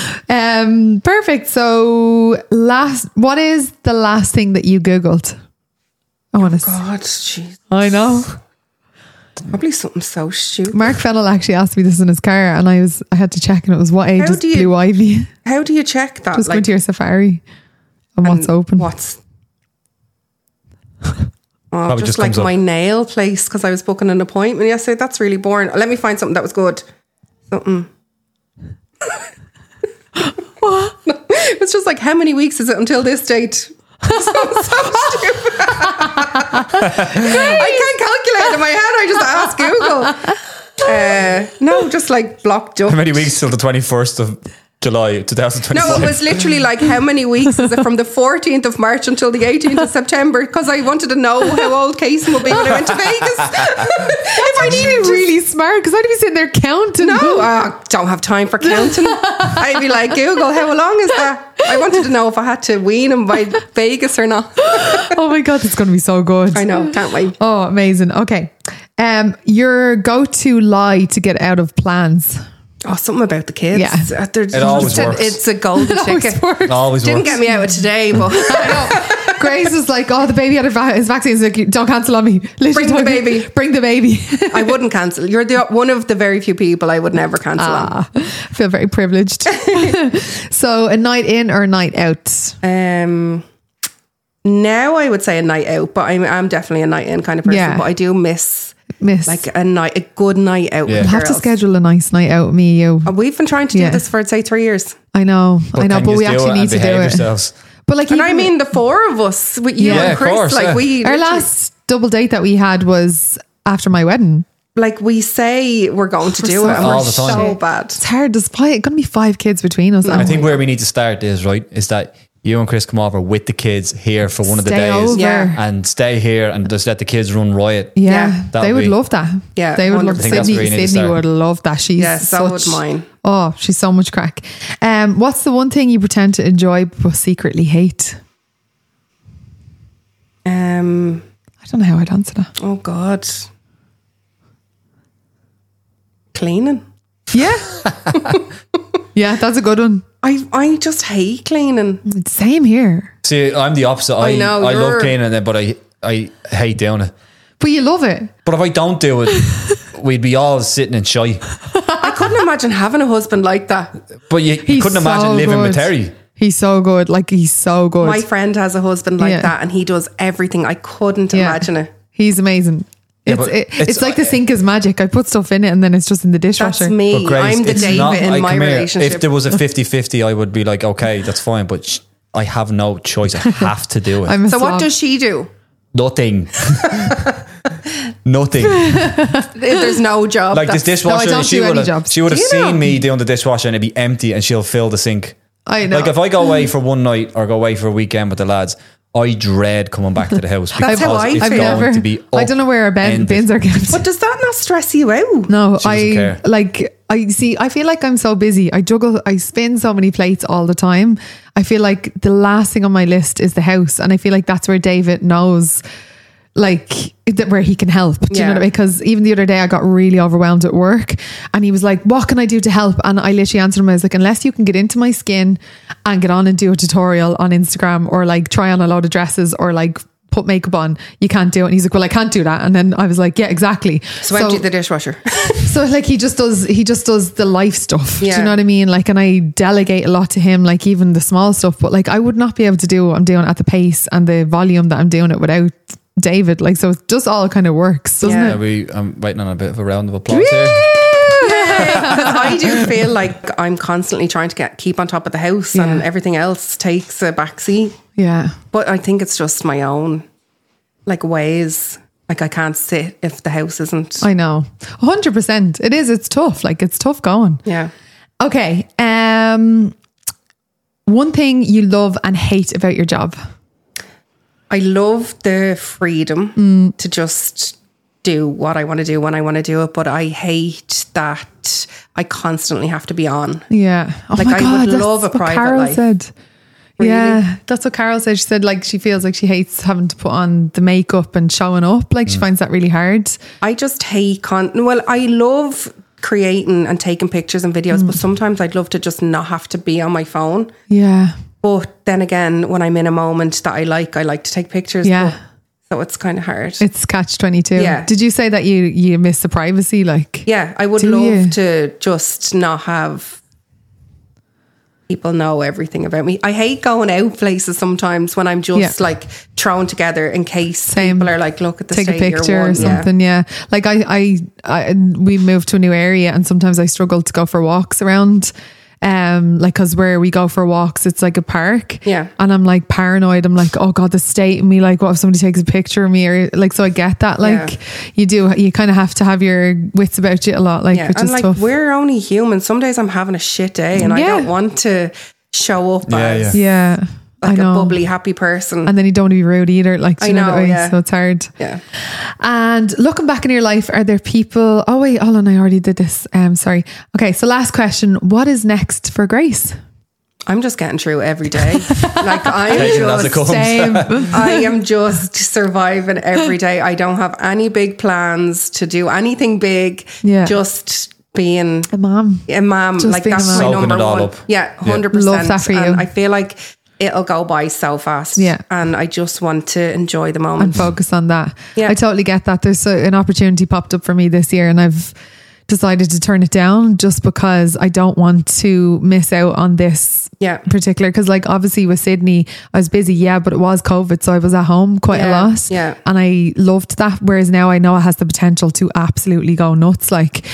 [SPEAKER 1] Um, perfect. So last, what is the last thing that you Googled? I want to.
[SPEAKER 2] God, jeez.
[SPEAKER 1] I know.
[SPEAKER 2] Probably something so stupid.
[SPEAKER 1] Mark Fennell actually asked me this in his car, and I was I had to check, and it was what age
[SPEAKER 2] How
[SPEAKER 1] is
[SPEAKER 2] do you-
[SPEAKER 1] Blue Ivy?
[SPEAKER 2] How do you check that?
[SPEAKER 1] Just go
[SPEAKER 2] Like,
[SPEAKER 1] into your Safari and what's
[SPEAKER 2] and
[SPEAKER 1] open.
[SPEAKER 2] What's Oh,
[SPEAKER 3] Probably
[SPEAKER 2] just,
[SPEAKER 3] just
[SPEAKER 2] like
[SPEAKER 3] comes up.
[SPEAKER 2] my nail place because I was booking an appointment yesterday. That's really boring. Let me find something that was good. Something.
[SPEAKER 1] What?
[SPEAKER 2] It's just like, how many weeks is it until this date? so, so stupid. I can't calculate it in my head. I just ask Google. Uh, no, just like blocked up.
[SPEAKER 3] How many weeks till the twenty-first of July, twenty twenty-five?
[SPEAKER 2] No, it was literally like, how many weeks is it from the fourteenth of March until the eighteenth of September? Because I wanted to know how old Casey would be when I went to Vegas. If I needed to
[SPEAKER 1] really smart, because I'd be sitting there counting.
[SPEAKER 2] No, uh, don't have time for counting. I'd be like, Google, how long is that? I wanted to know if I had to wean him by Vegas or not.
[SPEAKER 1] Oh my God, it's going to be so good.
[SPEAKER 2] I know, can't wait.
[SPEAKER 1] Oh, amazing. Okay. Um, your go-to lie to get out of plans.
[SPEAKER 2] Oh, something about the kids.
[SPEAKER 1] Yeah.
[SPEAKER 2] Uh, they're
[SPEAKER 3] It always
[SPEAKER 2] just a-
[SPEAKER 3] works.
[SPEAKER 2] It's a golden
[SPEAKER 1] It always
[SPEAKER 2] ticket.
[SPEAKER 1] works.
[SPEAKER 3] Always
[SPEAKER 2] Didn't
[SPEAKER 3] works.
[SPEAKER 2] get me out of today, but
[SPEAKER 1] Grace is like, oh, the baby had his vaccines. Like, don't cancel on me. Literally
[SPEAKER 2] Bring the
[SPEAKER 1] don't-
[SPEAKER 2] baby.
[SPEAKER 1] Bring the baby.
[SPEAKER 2] I wouldn't cancel. You're the one of the very few people I would never cancel
[SPEAKER 1] Ah, I feel very privileged. So a night in or a night out?
[SPEAKER 2] on. Um, now I would say a night out, but I'm, I'm definitely a night in kind of person.
[SPEAKER 1] Yeah.
[SPEAKER 2] But I do miss
[SPEAKER 1] Miss.
[SPEAKER 2] like a night, a good night out.
[SPEAKER 3] Yeah.
[SPEAKER 2] with
[SPEAKER 1] We'll have to
[SPEAKER 2] girls.
[SPEAKER 1] schedule a nice night out, me, you.
[SPEAKER 2] And we've been trying to do
[SPEAKER 1] Yeah.
[SPEAKER 2] this for say three years.
[SPEAKER 1] I know, I know,
[SPEAKER 3] can
[SPEAKER 1] but
[SPEAKER 3] you
[SPEAKER 1] we
[SPEAKER 3] do it
[SPEAKER 1] actually
[SPEAKER 3] and
[SPEAKER 1] need to do
[SPEAKER 3] behave
[SPEAKER 1] it.
[SPEAKER 3] yourselves?
[SPEAKER 1] But like,
[SPEAKER 2] And I
[SPEAKER 1] even-
[SPEAKER 2] mean the four of us, with you
[SPEAKER 1] Yeah,
[SPEAKER 2] and
[SPEAKER 3] of
[SPEAKER 2] Chris,
[SPEAKER 3] course,
[SPEAKER 2] like
[SPEAKER 3] yeah.
[SPEAKER 2] we
[SPEAKER 1] our
[SPEAKER 2] literally-
[SPEAKER 1] last double date that we had was after my wedding.
[SPEAKER 2] like we say we're going to do
[SPEAKER 1] so
[SPEAKER 2] it and
[SPEAKER 3] All
[SPEAKER 2] we're
[SPEAKER 3] the time.
[SPEAKER 2] so bad.
[SPEAKER 1] It's hard. There's probably going to be five kids between us.
[SPEAKER 3] I think where we need to start is, right, is that you and Chris come over with the kids here for one of the
[SPEAKER 1] Stay
[SPEAKER 3] days
[SPEAKER 1] over.
[SPEAKER 2] Yeah.
[SPEAKER 3] and stay here and just let the kids run riot.
[SPEAKER 1] Yeah,
[SPEAKER 2] Yeah,
[SPEAKER 3] that
[SPEAKER 1] they
[SPEAKER 3] would
[SPEAKER 1] would
[SPEAKER 3] be-
[SPEAKER 1] love that.
[SPEAKER 2] Yeah,
[SPEAKER 1] they would
[SPEAKER 2] one
[SPEAKER 1] love.
[SPEAKER 2] hundred
[SPEAKER 3] percent. I think that's
[SPEAKER 1] Sydney,
[SPEAKER 3] where you need to
[SPEAKER 1] Sydney
[SPEAKER 3] start.
[SPEAKER 1] would love that. She's
[SPEAKER 2] Yeah, so would
[SPEAKER 1] such-
[SPEAKER 2] mine.
[SPEAKER 1] Oh, she's so much crack. Um, what's the one thing you pretend to enjoy but secretly hate?
[SPEAKER 2] Um.
[SPEAKER 1] I don't know how I'd answer that.
[SPEAKER 2] Oh God. Cleaning.
[SPEAKER 1] Yeah, yeah, that's a good one.
[SPEAKER 2] I I just hate cleaning.
[SPEAKER 1] Same here,
[SPEAKER 3] See, I'm the opposite. I,
[SPEAKER 2] I know,
[SPEAKER 3] I love
[SPEAKER 2] you're-
[SPEAKER 3] cleaning it, but I, I hate doing it.
[SPEAKER 1] but you love it.
[SPEAKER 3] But if I don't do it, we'd be all sitting in shy.
[SPEAKER 2] I couldn't imagine having a husband like that.
[SPEAKER 3] But you, you
[SPEAKER 1] He's
[SPEAKER 3] couldn't imagine
[SPEAKER 1] so
[SPEAKER 3] living with
[SPEAKER 1] good.
[SPEAKER 3] Terry.
[SPEAKER 1] He's so good. Like he's so good.
[SPEAKER 2] My friend has a husband like
[SPEAKER 1] Yeah.
[SPEAKER 2] that, and he does everything. I couldn't
[SPEAKER 1] Yeah.
[SPEAKER 2] imagine it.
[SPEAKER 1] He's amazing.
[SPEAKER 3] Yeah,
[SPEAKER 1] It's,
[SPEAKER 3] but
[SPEAKER 1] it,
[SPEAKER 3] it's-
[SPEAKER 1] it's like the sink is magic. I put stuff in it and then it's just in the dishwasher.
[SPEAKER 2] That's me.
[SPEAKER 3] But Grace,
[SPEAKER 2] I'm the
[SPEAKER 3] it's
[SPEAKER 2] David
[SPEAKER 3] not-
[SPEAKER 2] in
[SPEAKER 3] I-
[SPEAKER 2] my
[SPEAKER 3] come here.
[SPEAKER 2] relationship.
[SPEAKER 3] If there was a fifty-fifty, I would be like, okay, that's fine. But sh- I have no choice. I have to do it.
[SPEAKER 1] I'm a
[SPEAKER 2] so what
[SPEAKER 1] slob.
[SPEAKER 2] does she do?
[SPEAKER 3] Nothing. Nothing.
[SPEAKER 2] There's no job.
[SPEAKER 3] Like this
[SPEAKER 2] that's-
[SPEAKER 3] dishwasher,
[SPEAKER 1] don't
[SPEAKER 3] she
[SPEAKER 1] do any
[SPEAKER 3] would have
[SPEAKER 1] jobs.
[SPEAKER 3] she would have
[SPEAKER 2] Do you
[SPEAKER 3] seen
[SPEAKER 2] know?
[SPEAKER 3] me doing the dishwasher and it'd be empty and she'll fill the sink.
[SPEAKER 1] I know.
[SPEAKER 3] Like if I go away for one night or go away for a weekend with the lads, I dread coming back to the house because
[SPEAKER 2] That's how I
[SPEAKER 3] it's
[SPEAKER 2] feel.
[SPEAKER 1] I've
[SPEAKER 3] going
[SPEAKER 1] never.
[SPEAKER 3] to be
[SPEAKER 1] I don't know where our bin,
[SPEAKER 3] upended.
[SPEAKER 1] bins are kept.
[SPEAKER 2] But does that not stress you out?
[SPEAKER 1] No,
[SPEAKER 3] She doesn't
[SPEAKER 1] I
[SPEAKER 3] care.
[SPEAKER 1] like. I see. I feel like I'm so busy. I juggle. I spin so many plates all the time. I feel like the last thing on my list is the house, and I feel like that's where David knows, like that where he can help. Do you know
[SPEAKER 2] Yeah.
[SPEAKER 1] what I mean? Because even the other day I got really overwhelmed at work, and he was like, "What can I do to help?" And I literally answered him. I was like, "Unless you can get into my skin and get on and do a tutorial on Instagram, or like try on a load of dresses, or like." Put makeup on, you can't do it. And he's like, well, I can't do that. And then I was like, yeah, exactly.
[SPEAKER 2] So, empty the dishwasher.
[SPEAKER 1] So like he just does he just does the life stuff. Do
[SPEAKER 2] Yeah.
[SPEAKER 1] you know what I mean? Like, and I delegate a lot to him, like even the small stuff. But like I would not be able to do what I'm doing at the pace and the volume that I'm doing it without David. Like, so it just all kind of works, doesn't
[SPEAKER 2] Yeah.
[SPEAKER 3] Yeah,
[SPEAKER 1] it?
[SPEAKER 3] we, I'm waiting on a bit of a round of applause here.
[SPEAKER 2] Because I do feel like I'm constantly trying to get keep on top of the house, and
[SPEAKER 1] Yeah.
[SPEAKER 2] everything else takes a backseat.
[SPEAKER 1] Yeah.
[SPEAKER 2] But I think it's just my own like ways. Like I can't sit if the house isn't.
[SPEAKER 1] I know. one hundred percent. It is. It's tough. Like it's tough going.
[SPEAKER 2] yeah.
[SPEAKER 1] Okay. Um, one thing you love and hate about your job.
[SPEAKER 2] I love the freedom to just do what I want to do when I want to do it, but I hate that I constantly have to be on.
[SPEAKER 1] Yeah. Oh
[SPEAKER 2] Like,
[SPEAKER 1] my
[SPEAKER 2] I
[SPEAKER 1] God,
[SPEAKER 2] would
[SPEAKER 1] that's
[SPEAKER 2] love a
[SPEAKER 1] what
[SPEAKER 2] private
[SPEAKER 1] Carol
[SPEAKER 2] life.
[SPEAKER 1] said. Yeah, that's what Carol said. She said like she feels like she hates having to put on the makeup and showing up. Like she finds that really hard.
[SPEAKER 2] I just hate con. Well, I love creating and taking pictures and videos, but sometimes I'd love to just not have to be on my phone.
[SPEAKER 1] Yeah.
[SPEAKER 2] But then again, when I'm in a moment that I like, I like to take pictures.
[SPEAKER 1] Yeah.
[SPEAKER 2] but- so it's kind of hard.
[SPEAKER 1] It's catch twenty-two.
[SPEAKER 2] Yeah.
[SPEAKER 1] Did you say that you you miss the privacy? Like
[SPEAKER 2] Yeah, I would
[SPEAKER 1] Do
[SPEAKER 2] love
[SPEAKER 1] you?
[SPEAKER 2] to just not have people know everything about me. I hate going out places sometimes when I'm just
[SPEAKER 1] Yeah.
[SPEAKER 2] like thrown together in case
[SPEAKER 1] Same.
[SPEAKER 2] people are like, look at the
[SPEAKER 1] take a
[SPEAKER 2] state you're
[SPEAKER 1] picture
[SPEAKER 2] one.
[SPEAKER 1] or something. Yeah. Like I, I I we moved to a new area and sometimes I struggle to go for walks around. Um, like, cause where we go for walks, it's like a park.
[SPEAKER 2] Yeah.
[SPEAKER 1] And I'm like paranoid. I'm like, oh God, the state of me, like, what if somebody takes a picture of me or like, so I get that. Like
[SPEAKER 2] Yeah.
[SPEAKER 1] you do, you kind of have to have your wits about you a lot, like,
[SPEAKER 2] Yeah,
[SPEAKER 1] which
[SPEAKER 2] and
[SPEAKER 1] is
[SPEAKER 2] like
[SPEAKER 1] tough.
[SPEAKER 2] we're only human. Some days I'm having a shit day and I
[SPEAKER 1] Yeah.
[SPEAKER 2] don't want to show up
[SPEAKER 3] Yeah,
[SPEAKER 2] as
[SPEAKER 1] Yeah.
[SPEAKER 2] like
[SPEAKER 1] I
[SPEAKER 2] a
[SPEAKER 1] know.
[SPEAKER 2] bubbly, happy person.
[SPEAKER 1] And then you don't want to be rude either. Like, do
[SPEAKER 2] I
[SPEAKER 1] you know,
[SPEAKER 2] know,
[SPEAKER 1] that way?
[SPEAKER 2] yeah.
[SPEAKER 1] So it's hard.
[SPEAKER 2] yeah.
[SPEAKER 1] And looking back in your life, are there people? Oh wait, hold on, I already did this. Um, sorry. Okay, so last question: what is next for Grace?
[SPEAKER 2] I'm just getting through every day. Like I'm
[SPEAKER 3] Taking it as it
[SPEAKER 2] just
[SPEAKER 3] comes.
[SPEAKER 1] Same.
[SPEAKER 2] I am just surviving every day. I don't have any big plans to do anything big.
[SPEAKER 1] Yeah.
[SPEAKER 2] Just being
[SPEAKER 1] A mom.
[SPEAKER 2] a mom.
[SPEAKER 1] Just
[SPEAKER 2] Like
[SPEAKER 1] being a
[SPEAKER 2] that's
[SPEAKER 1] mom.
[SPEAKER 2] my
[SPEAKER 3] Soaking
[SPEAKER 2] number
[SPEAKER 3] it all
[SPEAKER 2] one.
[SPEAKER 3] up.
[SPEAKER 2] Yeah, one hundred percent.
[SPEAKER 1] Love that for you.
[SPEAKER 2] And I feel like it'll go by so fast.
[SPEAKER 1] Yeah.
[SPEAKER 2] And I just want to enjoy the moment.
[SPEAKER 1] And focus on that.
[SPEAKER 2] Yeah.
[SPEAKER 1] I totally get that. There's a, an opportunity popped up for me this year and I've decided to turn it down just because I don't want to miss out on this
[SPEAKER 2] Yeah.
[SPEAKER 1] particular, because like obviously with Sydney I was busy, yeah, but it was COVID, so I was at home quite a
[SPEAKER 2] Yeah,
[SPEAKER 1] lot,
[SPEAKER 2] yeah.
[SPEAKER 1] and I loved that, whereas now I know it has the potential to absolutely go nuts. Like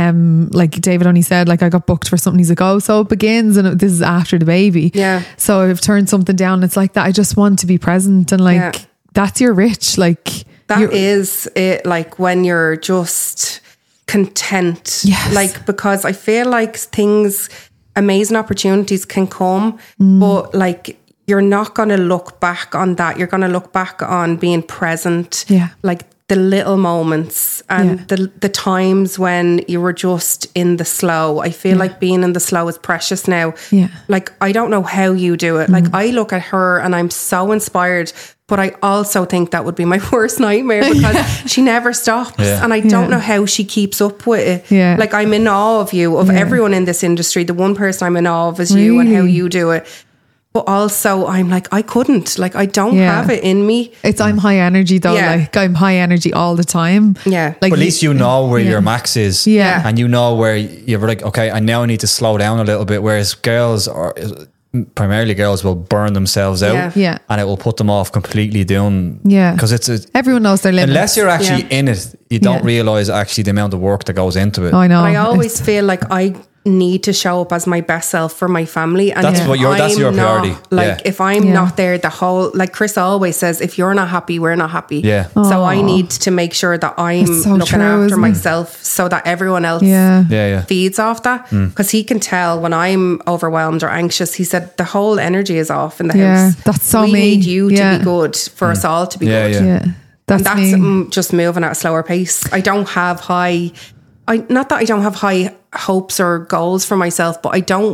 [SPEAKER 1] um like David only said, like I got booked for something, he's like, oh, so it begins, and it, this is after the baby.
[SPEAKER 2] Yeah.
[SPEAKER 1] So I've turned something down. It's like that I just want to be present, and like
[SPEAKER 2] Yeah.
[SPEAKER 1] that's your rich, like
[SPEAKER 2] That
[SPEAKER 1] you're-
[SPEAKER 2] is it, like when you're just content.
[SPEAKER 1] Yes.
[SPEAKER 2] Like, because I feel like things, amazing opportunities can come,
[SPEAKER 1] Mm.
[SPEAKER 2] but like you're not going to look back on that. You're going to look back on being present.
[SPEAKER 1] Yeah.
[SPEAKER 2] Like the little moments and
[SPEAKER 1] Yeah.
[SPEAKER 2] the the times when you were just in the slow. I feel like being in the slow is precious now.
[SPEAKER 1] Yeah.
[SPEAKER 2] Like, I don't know how you do it. Like, I look at her and I'm so inspired, but I also think that would be my worst nightmare because she never stops.
[SPEAKER 3] Yeah.
[SPEAKER 2] And I don't
[SPEAKER 1] Yeah.
[SPEAKER 2] know how she keeps up with it.
[SPEAKER 1] Yeah.
[SPEAKER 2] Like, I'm in awe of you, of
[SPEAKER 1] Yeah.
[SPEAKER 2] everyone in this industry. The one person I'm in awe of is you and how
[SPEAKER 1] Really?
[SPEAKER 2] you do it. But also, I'm like, I couldn't. Like, I don't
[SPEAKER 1] Yeah.
[SPEAKER 2] have it in me.
[SPEAKER 1] it's I'm high energy though.
[SPEAKER 2] Yeah.
[SPEAKER 1] Like I'm high energy all the time.
[SPEAKER 2] Yeah.
[SPEAKER 1] Like
[SPEAKER 3] But at least you know where
[SPEAKER 1] yeah.
[SPEAKER 3] your max is.
[SPEAKER 1] Yeah.
[SPEAKER 3] And you know where you're like, okay, I now need to slow down a little bit. Whereas girls are primarily girls will burn themselves out.
[SPEAKER 2] Yeah.
[SPEAKER 1] Yeah.
[SPEAKER 3] And it will put them off completely doing.
[SPEAKER 1] Yeah.
[SPEAKER 3] Because it's a,
[SPEAKER 1] Everyone knows their limits.
[SPEAKER 3] unless you're actually
[SPEAKER 2] Yeah.
[SPEAKER 3] in it, you don't
[SPEAKER 1] Yeah.
[SPEAKER 3] realize actually the amount of work that goes into it.
[SPEAKER 1] I know.
[SPEAKER 2] But I always feel like I need to show up as my best self for my family. And
[SPEAKER 3] That's
[SPEAKER 2] if
[SPEAKER 3] what your- that's
[SPEAKER 2] I'm
[SPEAKER 3] your
[SPEAKER 2] not-
[SPEAKER 3] priority.
[SPEAKER 2] Like,
[SPEAKER 3] Yeah.
[SPEAKER 2] if I'm
[SPEAKER 1] Yeah.
[SPEAKER 2] not there, the whole, like Chris always says, if you're not happy, we're not happy.
[SPEAKER 3] Yeah.
[SPEAKER 2] So I need to make sure that I'm
[SPEAKER 1] It's so
[SPEAKER 2] looking
[SPEAKER 1] true,
[SPEAKER 2] after
[SPEAKER 1] isn't it?
[SPEAKER 2] myself so that everyone else
[SPEAKER 1] Yeah.
[SPEAKER 3] Yeah, yeah.
[SPEAKER 2] feeds off that. Because he can tell when I'm overwhelmed or anxious. He said the whole energy is off in the
[SPEAKER 1] Yeah,
[SPEAKER 2] house.
[SPEAKER 1] that's so
[SPEAKER 2] we
[SPEAKER 1] me.
[SPEAKER 2] need you
[SPEAKER 1] Yeah.
[SPEAKER 2] to be good for us all to be
[SPEAKER 3] Yeah,
[SPEAKER 2] good.
[SPEAKER 3] yeah.
[SPEAKER 1] Yeah. That's,
[SPEAKER 2] And that's
[SPEAKER 1] me.
[SPEAKER 2] mm, just moving at a slower pace. I don't have high, I not that I don't have high hopes or goals for myself, but I don't,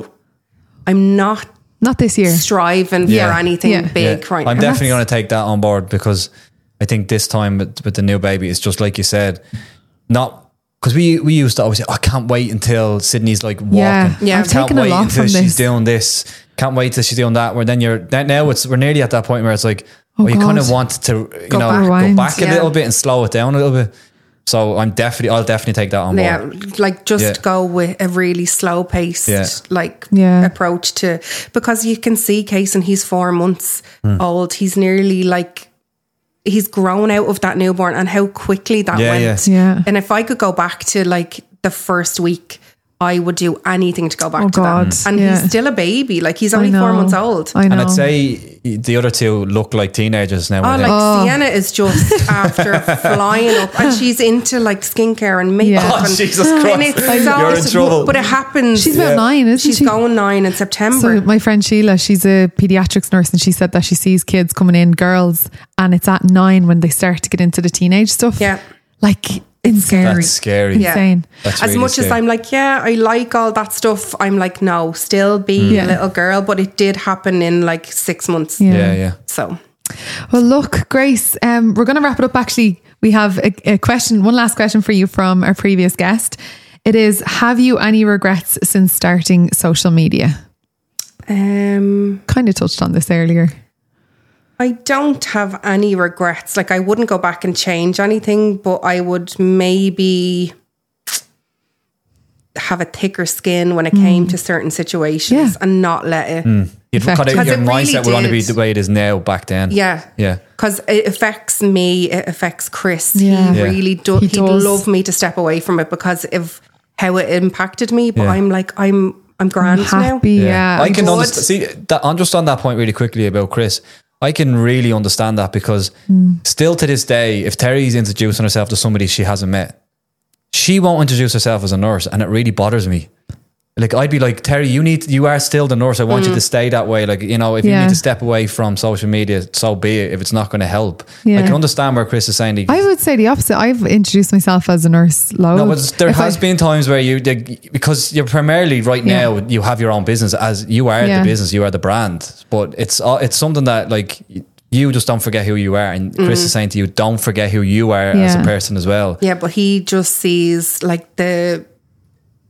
[SPEAKER 2] I'm not
[SPEAKER 1] Not this year.
[SPEAKER 2] striving
[SPEAKER 3] Yeah.
[SPEAKER 2] for anything
[SPEAKER 1] Yeah.
[SPEAKER 2] big
[SPEAKER 3] Yeah.
[SPEAKER 2] right
[SPEAKER 3] I'm
[SPEAKER 2] now.
[SPEAKER 3] definitely going to take that on board because I think this time with, with the new baby, it's just like you said, not because we we used to always say, oh, I can't wait until Sydney's like walking.
[SPEAKER 1] Yeah.
[SPEAKER 2] Yeah.
[SPEAKER 1] I've
[SPEAKER 3] Can't
[SPEAKER 1] taken a
[SPEAKER 3] wait
[SPEAKER 1] lot
[SPEAKER 3] until
[SPEAKER 1] from
[SPEAKER 3] she's
[SPEAKER 1] this.
[SPEAKER 3] doing this. Can't wait till she's doing that. Where then you're then now it's we're nearly at that point where it's like,
[SPEAKER 1] Oh,
[SPEAKER 3] well, you kind
[SPEAKER 1] God.
[SPEAKER 3] of want to you
[SPEAKER 2] Go
[SPEAKER 3] know
[SPEAKER 2] back.
[SPEAKER 3] go
[SPEAKER 1] Rewind.
[SPEAKER 3] back a
[SPEAKER 2] Yeah.
[SPEAKER 3] little bit and slow it down a little bit. So I'm definitely I'll definitely take that on board.
[SPEAKER 2] Yeah, like just
[SPEAKER 3] Yeah.
[SPEAKER 2] go with a really slow paced
[SPEAKER 3] Yeah.
[SPEAKER 2] like
[SPEAKER 1] Yeah.
[SPEAKER 2] approach to, because you can see Case and he's four months
[SPEAKER 3] Hmm.
[SPEAKER 2] old. He's nearly like he's grown out of that newborn and how quickly that
[SPEAKER 3] Yeah,
[SPEAKER 2] went.
[SPEAKER 3] yeah.
[SPEAKER 1] Yeah.
[SPEAKER 2] And if I could go back to like the first week, I would do anything to go back
[SPEAKER 1] Oh,
[SPEAKER 2] to
[SPEAKER 1] God.
[SPEAKER 2] that. And
[SPEAKER 1] Yeah.
[SPEAKER 2] he's still a baby. Like he's
[SPEAKER 1] I
[SPEAKER 2] only four
[SPEAKER 1] know.
[SPEAKER 2] months old.
[SPEAKER 1] I know.
[SPEAKER 3] And I'd say the other two look like teenagers now.
[SPEAKER 2] Oh,
[SPEAKER 3] with
[SPEAKER 2] like
[SPEAKER 3] him.
[SPEAKER 1] Oh.
[SPEAKER 2] Sienna is just after flying up, and she's into like skincare and makeup.
[SPEAKER 1] Yeah.
[SPEAKER 3] Oh,
[SPEAKER 2] and,
[SPEAKER 3] Jesus
[SPEAKER 2] and
[SPEAKER 3] Christ.
[SPEAKER 2] it's so,
[SPEAKER 3] You're in trouble.
[SPEAKER 2] But it happens.
[SPEAKER 1] She's about nine, isn't
[SPEAKER 2] She's
[SPEAKER 1] she?
[SPEAKER 2] going nine in September.
[SPEAKER 1] So my friend Sheila, she's a pediatrics nurse, and she said that she sees kids coming in, girls, and it's at nine when they start to get into the teenage stuff.
[SPEAKER 2] Yeah.
[SPEAKER 1] Like insane.
[SPEAKER 3] That's scary.
[SPEAKER 2] Yeah.
[SPEAKER 1] Insane.
[SPEAKER 3] That's
[SPEAKER 2] as
[SPEAKER 3] really
[SPEAKER 2] much as
[SPEAKER 3] scary.
[SPEAKER 2] I'm like, yeah, I like all that stuff, I'm like, no, still be
[SPEAKER 1] Yeah.
[SPEAKER 2] a little girl. But it did happen in like six months.
[SPEAKER 1] Yeah.
[SPEAKER 3] Yeah, yeah.
[SPEAKER 2] So
[SPEAKER 1] Well, look, Grace, um, we're going to wrap it up. Actually, we have a, a question, one last question for you from our previous guest. It is, have you any regrets since starting social media?
[SPEAKER 2] um,
[SPEAKER 1] Kind of touched on this earlier.
[SPEAKER 2] I don't have any regrets. Like I wouldn't go back and change anything, but I would maybe have a thicker skin when it came to certain situations
[SPEAKER 1] Yeah.
[SPEAKER 2] and not let it.
[SPEAKER 3] You'd
[SPEAKER 1] Effect.
[SPEAKER 3] kind of,
[SPEAKER 2] 'Cause
[SPEAKER 3] your
[SPEAKER 2] it really
[SPEAKER 3] mindset would only be
[SPEAKER 2] did.
[SPEAKER 3] the way it is now back then.
[SPEAKER 2] Yeah.
[SPEAKER 3] Yeah.
[SPEAKER 2] Because it affects me, it affects Chris.
[SPEAKER 1] Yeah.
[SPEAKER 2] He
[SPEAKER 3] Yeah.
[SPEAKER 2] really do,
[SPEAKER 1] He
[SPEAKER 2] he'd
[SPEAKER 1] does.
[SPEAKER 2] love me to step away from it because of how it impacted me. But
[SPEAKER 3] Yeah.
[SPEAKER 2] I'm like, I'm I'm grand
[SPEAKER 1] Happy,
[SPEAKER 2] now.
[SPEAKER 1] yeah.
[SPEAKER 3] I can
[SPEAKER 2] good.
[SPEAKER 3] understand. See, that, on just on that point really quickly about Chris, I can really understand that because
[SPEAKER 1] Hmm.
[SPEAKER 3] still to this day, if Terry's introducing herself to somebody she hasn't met, she won't introduce herself as a nurse, and it really bothers me. Like I'd be like, Terry, you need, you are still the nurse. I want you to stay that way. Like, you know, if you
[SPEAKER 1] Yeah.
[SPEAKER 3] need to step away from social media, so be it. If it's not going to help,
[SPEAKER 1] Yeah.
[SPEAKER 3] I can understand where Chris is saying. That
[SPEAKER 1] I would say the opposite. I've introduced myself as a nurse loads.
[SPEAKER 3] No, but there
[SPEAKER 1] If
[SPEAKER 3] has
[SPEAKER 1] I-
[SPEAKER 3] been times where you, like, because you're primarily right
[SPEAKER 1] Yeah.
[SPEAKER 3] now, you have your own business as you are
[SPEAKER 1] Yeah.
[SPEAKER 3] the business, you are the brand. But it's uh, it's something that like you just don't forget who you are, and Chris is saying to you, don't forget who you are as a
[SPEAKER 1] Yeah.
[SPEAKER 3] person as well.
[SPEAKER 2] Yeah, but he just sees like the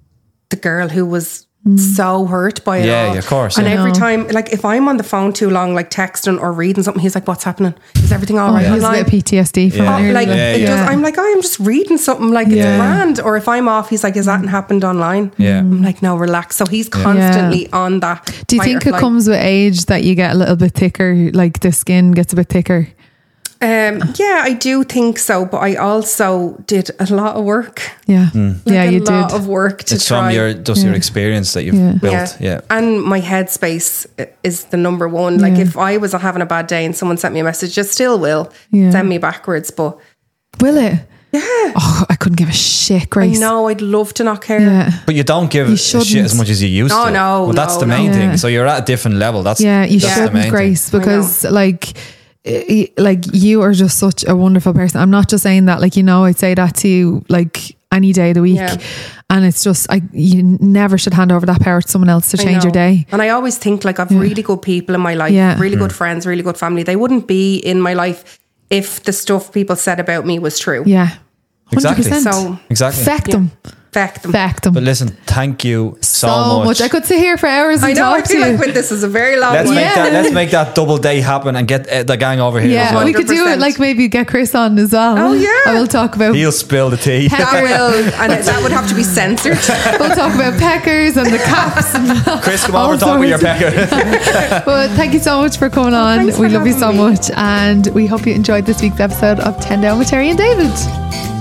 [SPEAKER 2] the girl who was so hurt by it
[SPEAKER 3] Yeah,
[SPEAKER 2] all.
[SPEAKER 3] yeah, of course,
[SPEAKER 2] And
[SPEAKER 3] yeah.
[SPEAKER 2] every
[SPEAKER 1] I know.
[SPEAKER 2] time, like if I'm on the phone too long, like texting or reading something, he's like, "What's happening? Is everything all
[SPEAKER 1] Oh,
[SPEAKER 2] right
[SPEAKER 1] he has a
[SPEAKER 2] online?"
[SPEAKER 1] bit of P T S D from
[SPEAKER 3] Yeah.
[SPEAKER 1] it.
[SPEAKER 2] Oh, like
[SPEAKER 3] Yeah,
[SPEAKER 2] it
[SPEAKER 3] yeah.
[SPEAKER 2] does. I'm like, oh, I'm just reading something. Like it's
[SPEAKER 1] Yeah.
[SPEAKER 2] grand. Or if I'm off, he's like, "Has that happened online?"
[SPEAKER 3] Yeah.
[SPEAKER 2] I'm like, "No, relax." So he's constantly on that.
[SPEAKER 1] Do you
[SPEAKER 2] fight
[SPEAKER 1] think
[SPEAKER 2] or
[SPEAKER 1] it
[SPEAKER 2] flight.
[SPEAKER 1] comes with age that you get a little bit thicker, like the skin gets a bit thicker?
[SPEAKER 2] Um, yeah, I do think so. But I also did a lot of work.
[SPEAKER 1] Yeah.
[SPEAKER 2] Like
[SPEAKER 1] Yeah,
[SPEAKER 2] a
[SPEAKER 1] you
[SPEAKER 2] lot
[SPEAKER 1] did.
[SPEAKER 2] of work to
[SPEAKER 3] It's
[SPEAKER 2] try.
[SPEAKER 3] from your just your experience that you've
[SPEAKER 1] Yeah.
[SPEAKER 3] built. Yeah.
[SPEAKER 2] And my headspace is the number one. Like
[SPEAKER 1] Yeah.
[SPEAKER 2] if I was having a bad day and someone sent me a message, it still will
[SPEAKER 1] Yeah.
[SPEAKER 2] send me backwards. But
[SPEAKER 1] Will it?
[SPEAKER 2] yeah,
[SPEAKER 1] Oh, I couldn't give a shit,
[SPEAKER 2] I
[SPEAKER 1] Grace.
[SPEAKER 2] know I'd love to not care.
[SPEAKER 1] Yeah.
[SPEAKER 3] But you don't give
[SPEAKER 1] You
[SPEAKER 3] a shit
[SPEAKER 1] shouldn't.
[SPEAKER 3] as much as you used
[SPEAKER 2] No,
[SPEAKER 3] to.
[SPEAKER 2] no,
[SPEAKER 3] Well, that's
[SPEAKER 2] no,
[SPEAKER 3] the
[SPEAKER 2] no.
[SPEAKER 3] main
[SPEAKER 1] Yeah.
[SPEAKER 3] thing. So you're at a different level. That's
[SPEAKER 1] Yeah, you
[SPEAKER 3] that's the
[SPEAKER 1] shouldn't,
[SPEAKER 3] main
[SPEAKER 1] Grace,
[SPEAKER 2] I know.
[SPEAKER 1] because like, i- like you are just such a wonderful person. I'm not just saying that, like, you know, I'd say that to you like any day of the week,
[SPEAKER 2] Yeah.
[SPEAKER 1] and it's just, I you never should hand over that power to someone else to
[SPEAKER 2] I
[SPEAKER 1] change your
[SPEAKER 2] know.
[SPEAKER 1] day.
[SPEAKER 2] And I always think like I've really good people in my life,
[SPEAKER 1] Yeah.
[SPEAKER 2] really good friends, really good family. They wouldn't be in my life if the stuff people said about me was true.
[SPEAKER 1] Yeah,
[SPEAKER 3] Exactly.
[SPEAKER 1] one hundred percent.
[SPEAKER 2] So
[SPEAKER 3] Exactly.
[SPEAKER 1] Feck them,
[SPEAKER 2] feck them.
[SPEAKER 1] feck them.
[SPEAKER 3] But listen, thank you so,
[SPEAKER 1] so
[SPEAKER 3] much.
[SPEAKER 1] much. I could sit here for hours and
[SPEAKER 2] I know. I
[SPEAKER 1] talk to
[SPEAKER 2] feel
[SPEAKER 1] you.
[SPEAKER 2] like when this is a very long
[SPEAKER 3] Let's
[SPEAKER 2] one.
[SPEAKER 3] make
[SPEAKER 1] Yeah.
[SPEAKER 3] that. Let's make that double day happen and get uh, the gang over here.
[SPEAKER 1] Yeah,
[SPEAKER 3] as well.
[SPEAKER 1] we could do it.
[SPEAKER 2] one hundred percent.
[SPEAKER 1] Like maybe get Chris on as well.
[SPEAKER 2] Oh, yeah.
[SPEAKER 1] I will talk about.
[SPEAKER 3] He'll spill the tea.
[SPEAKER 2] That will, and it, that would have to be censored.
[SPEAKER 1] We'll talk about peckers and the caps. And
[SPEAKER 3] Chris, come
[SPEAKER 1] all
[SPEAKER 3] over and talk with your
[SPEAKER 1] sorts.
[SPEAKER 3] pecker.
[SPEAKER 1] But thank you so much for coming on.
[SPEAKER 2] thanks for
[SPEAKER 1] We love you
[SPEAKER 2] having
[SPEAKER 1] so
[SPEAKER 2] me.
[SPEAKER 1] much, and we hope you enjoyed this week's episode of ten Down with Terry and David.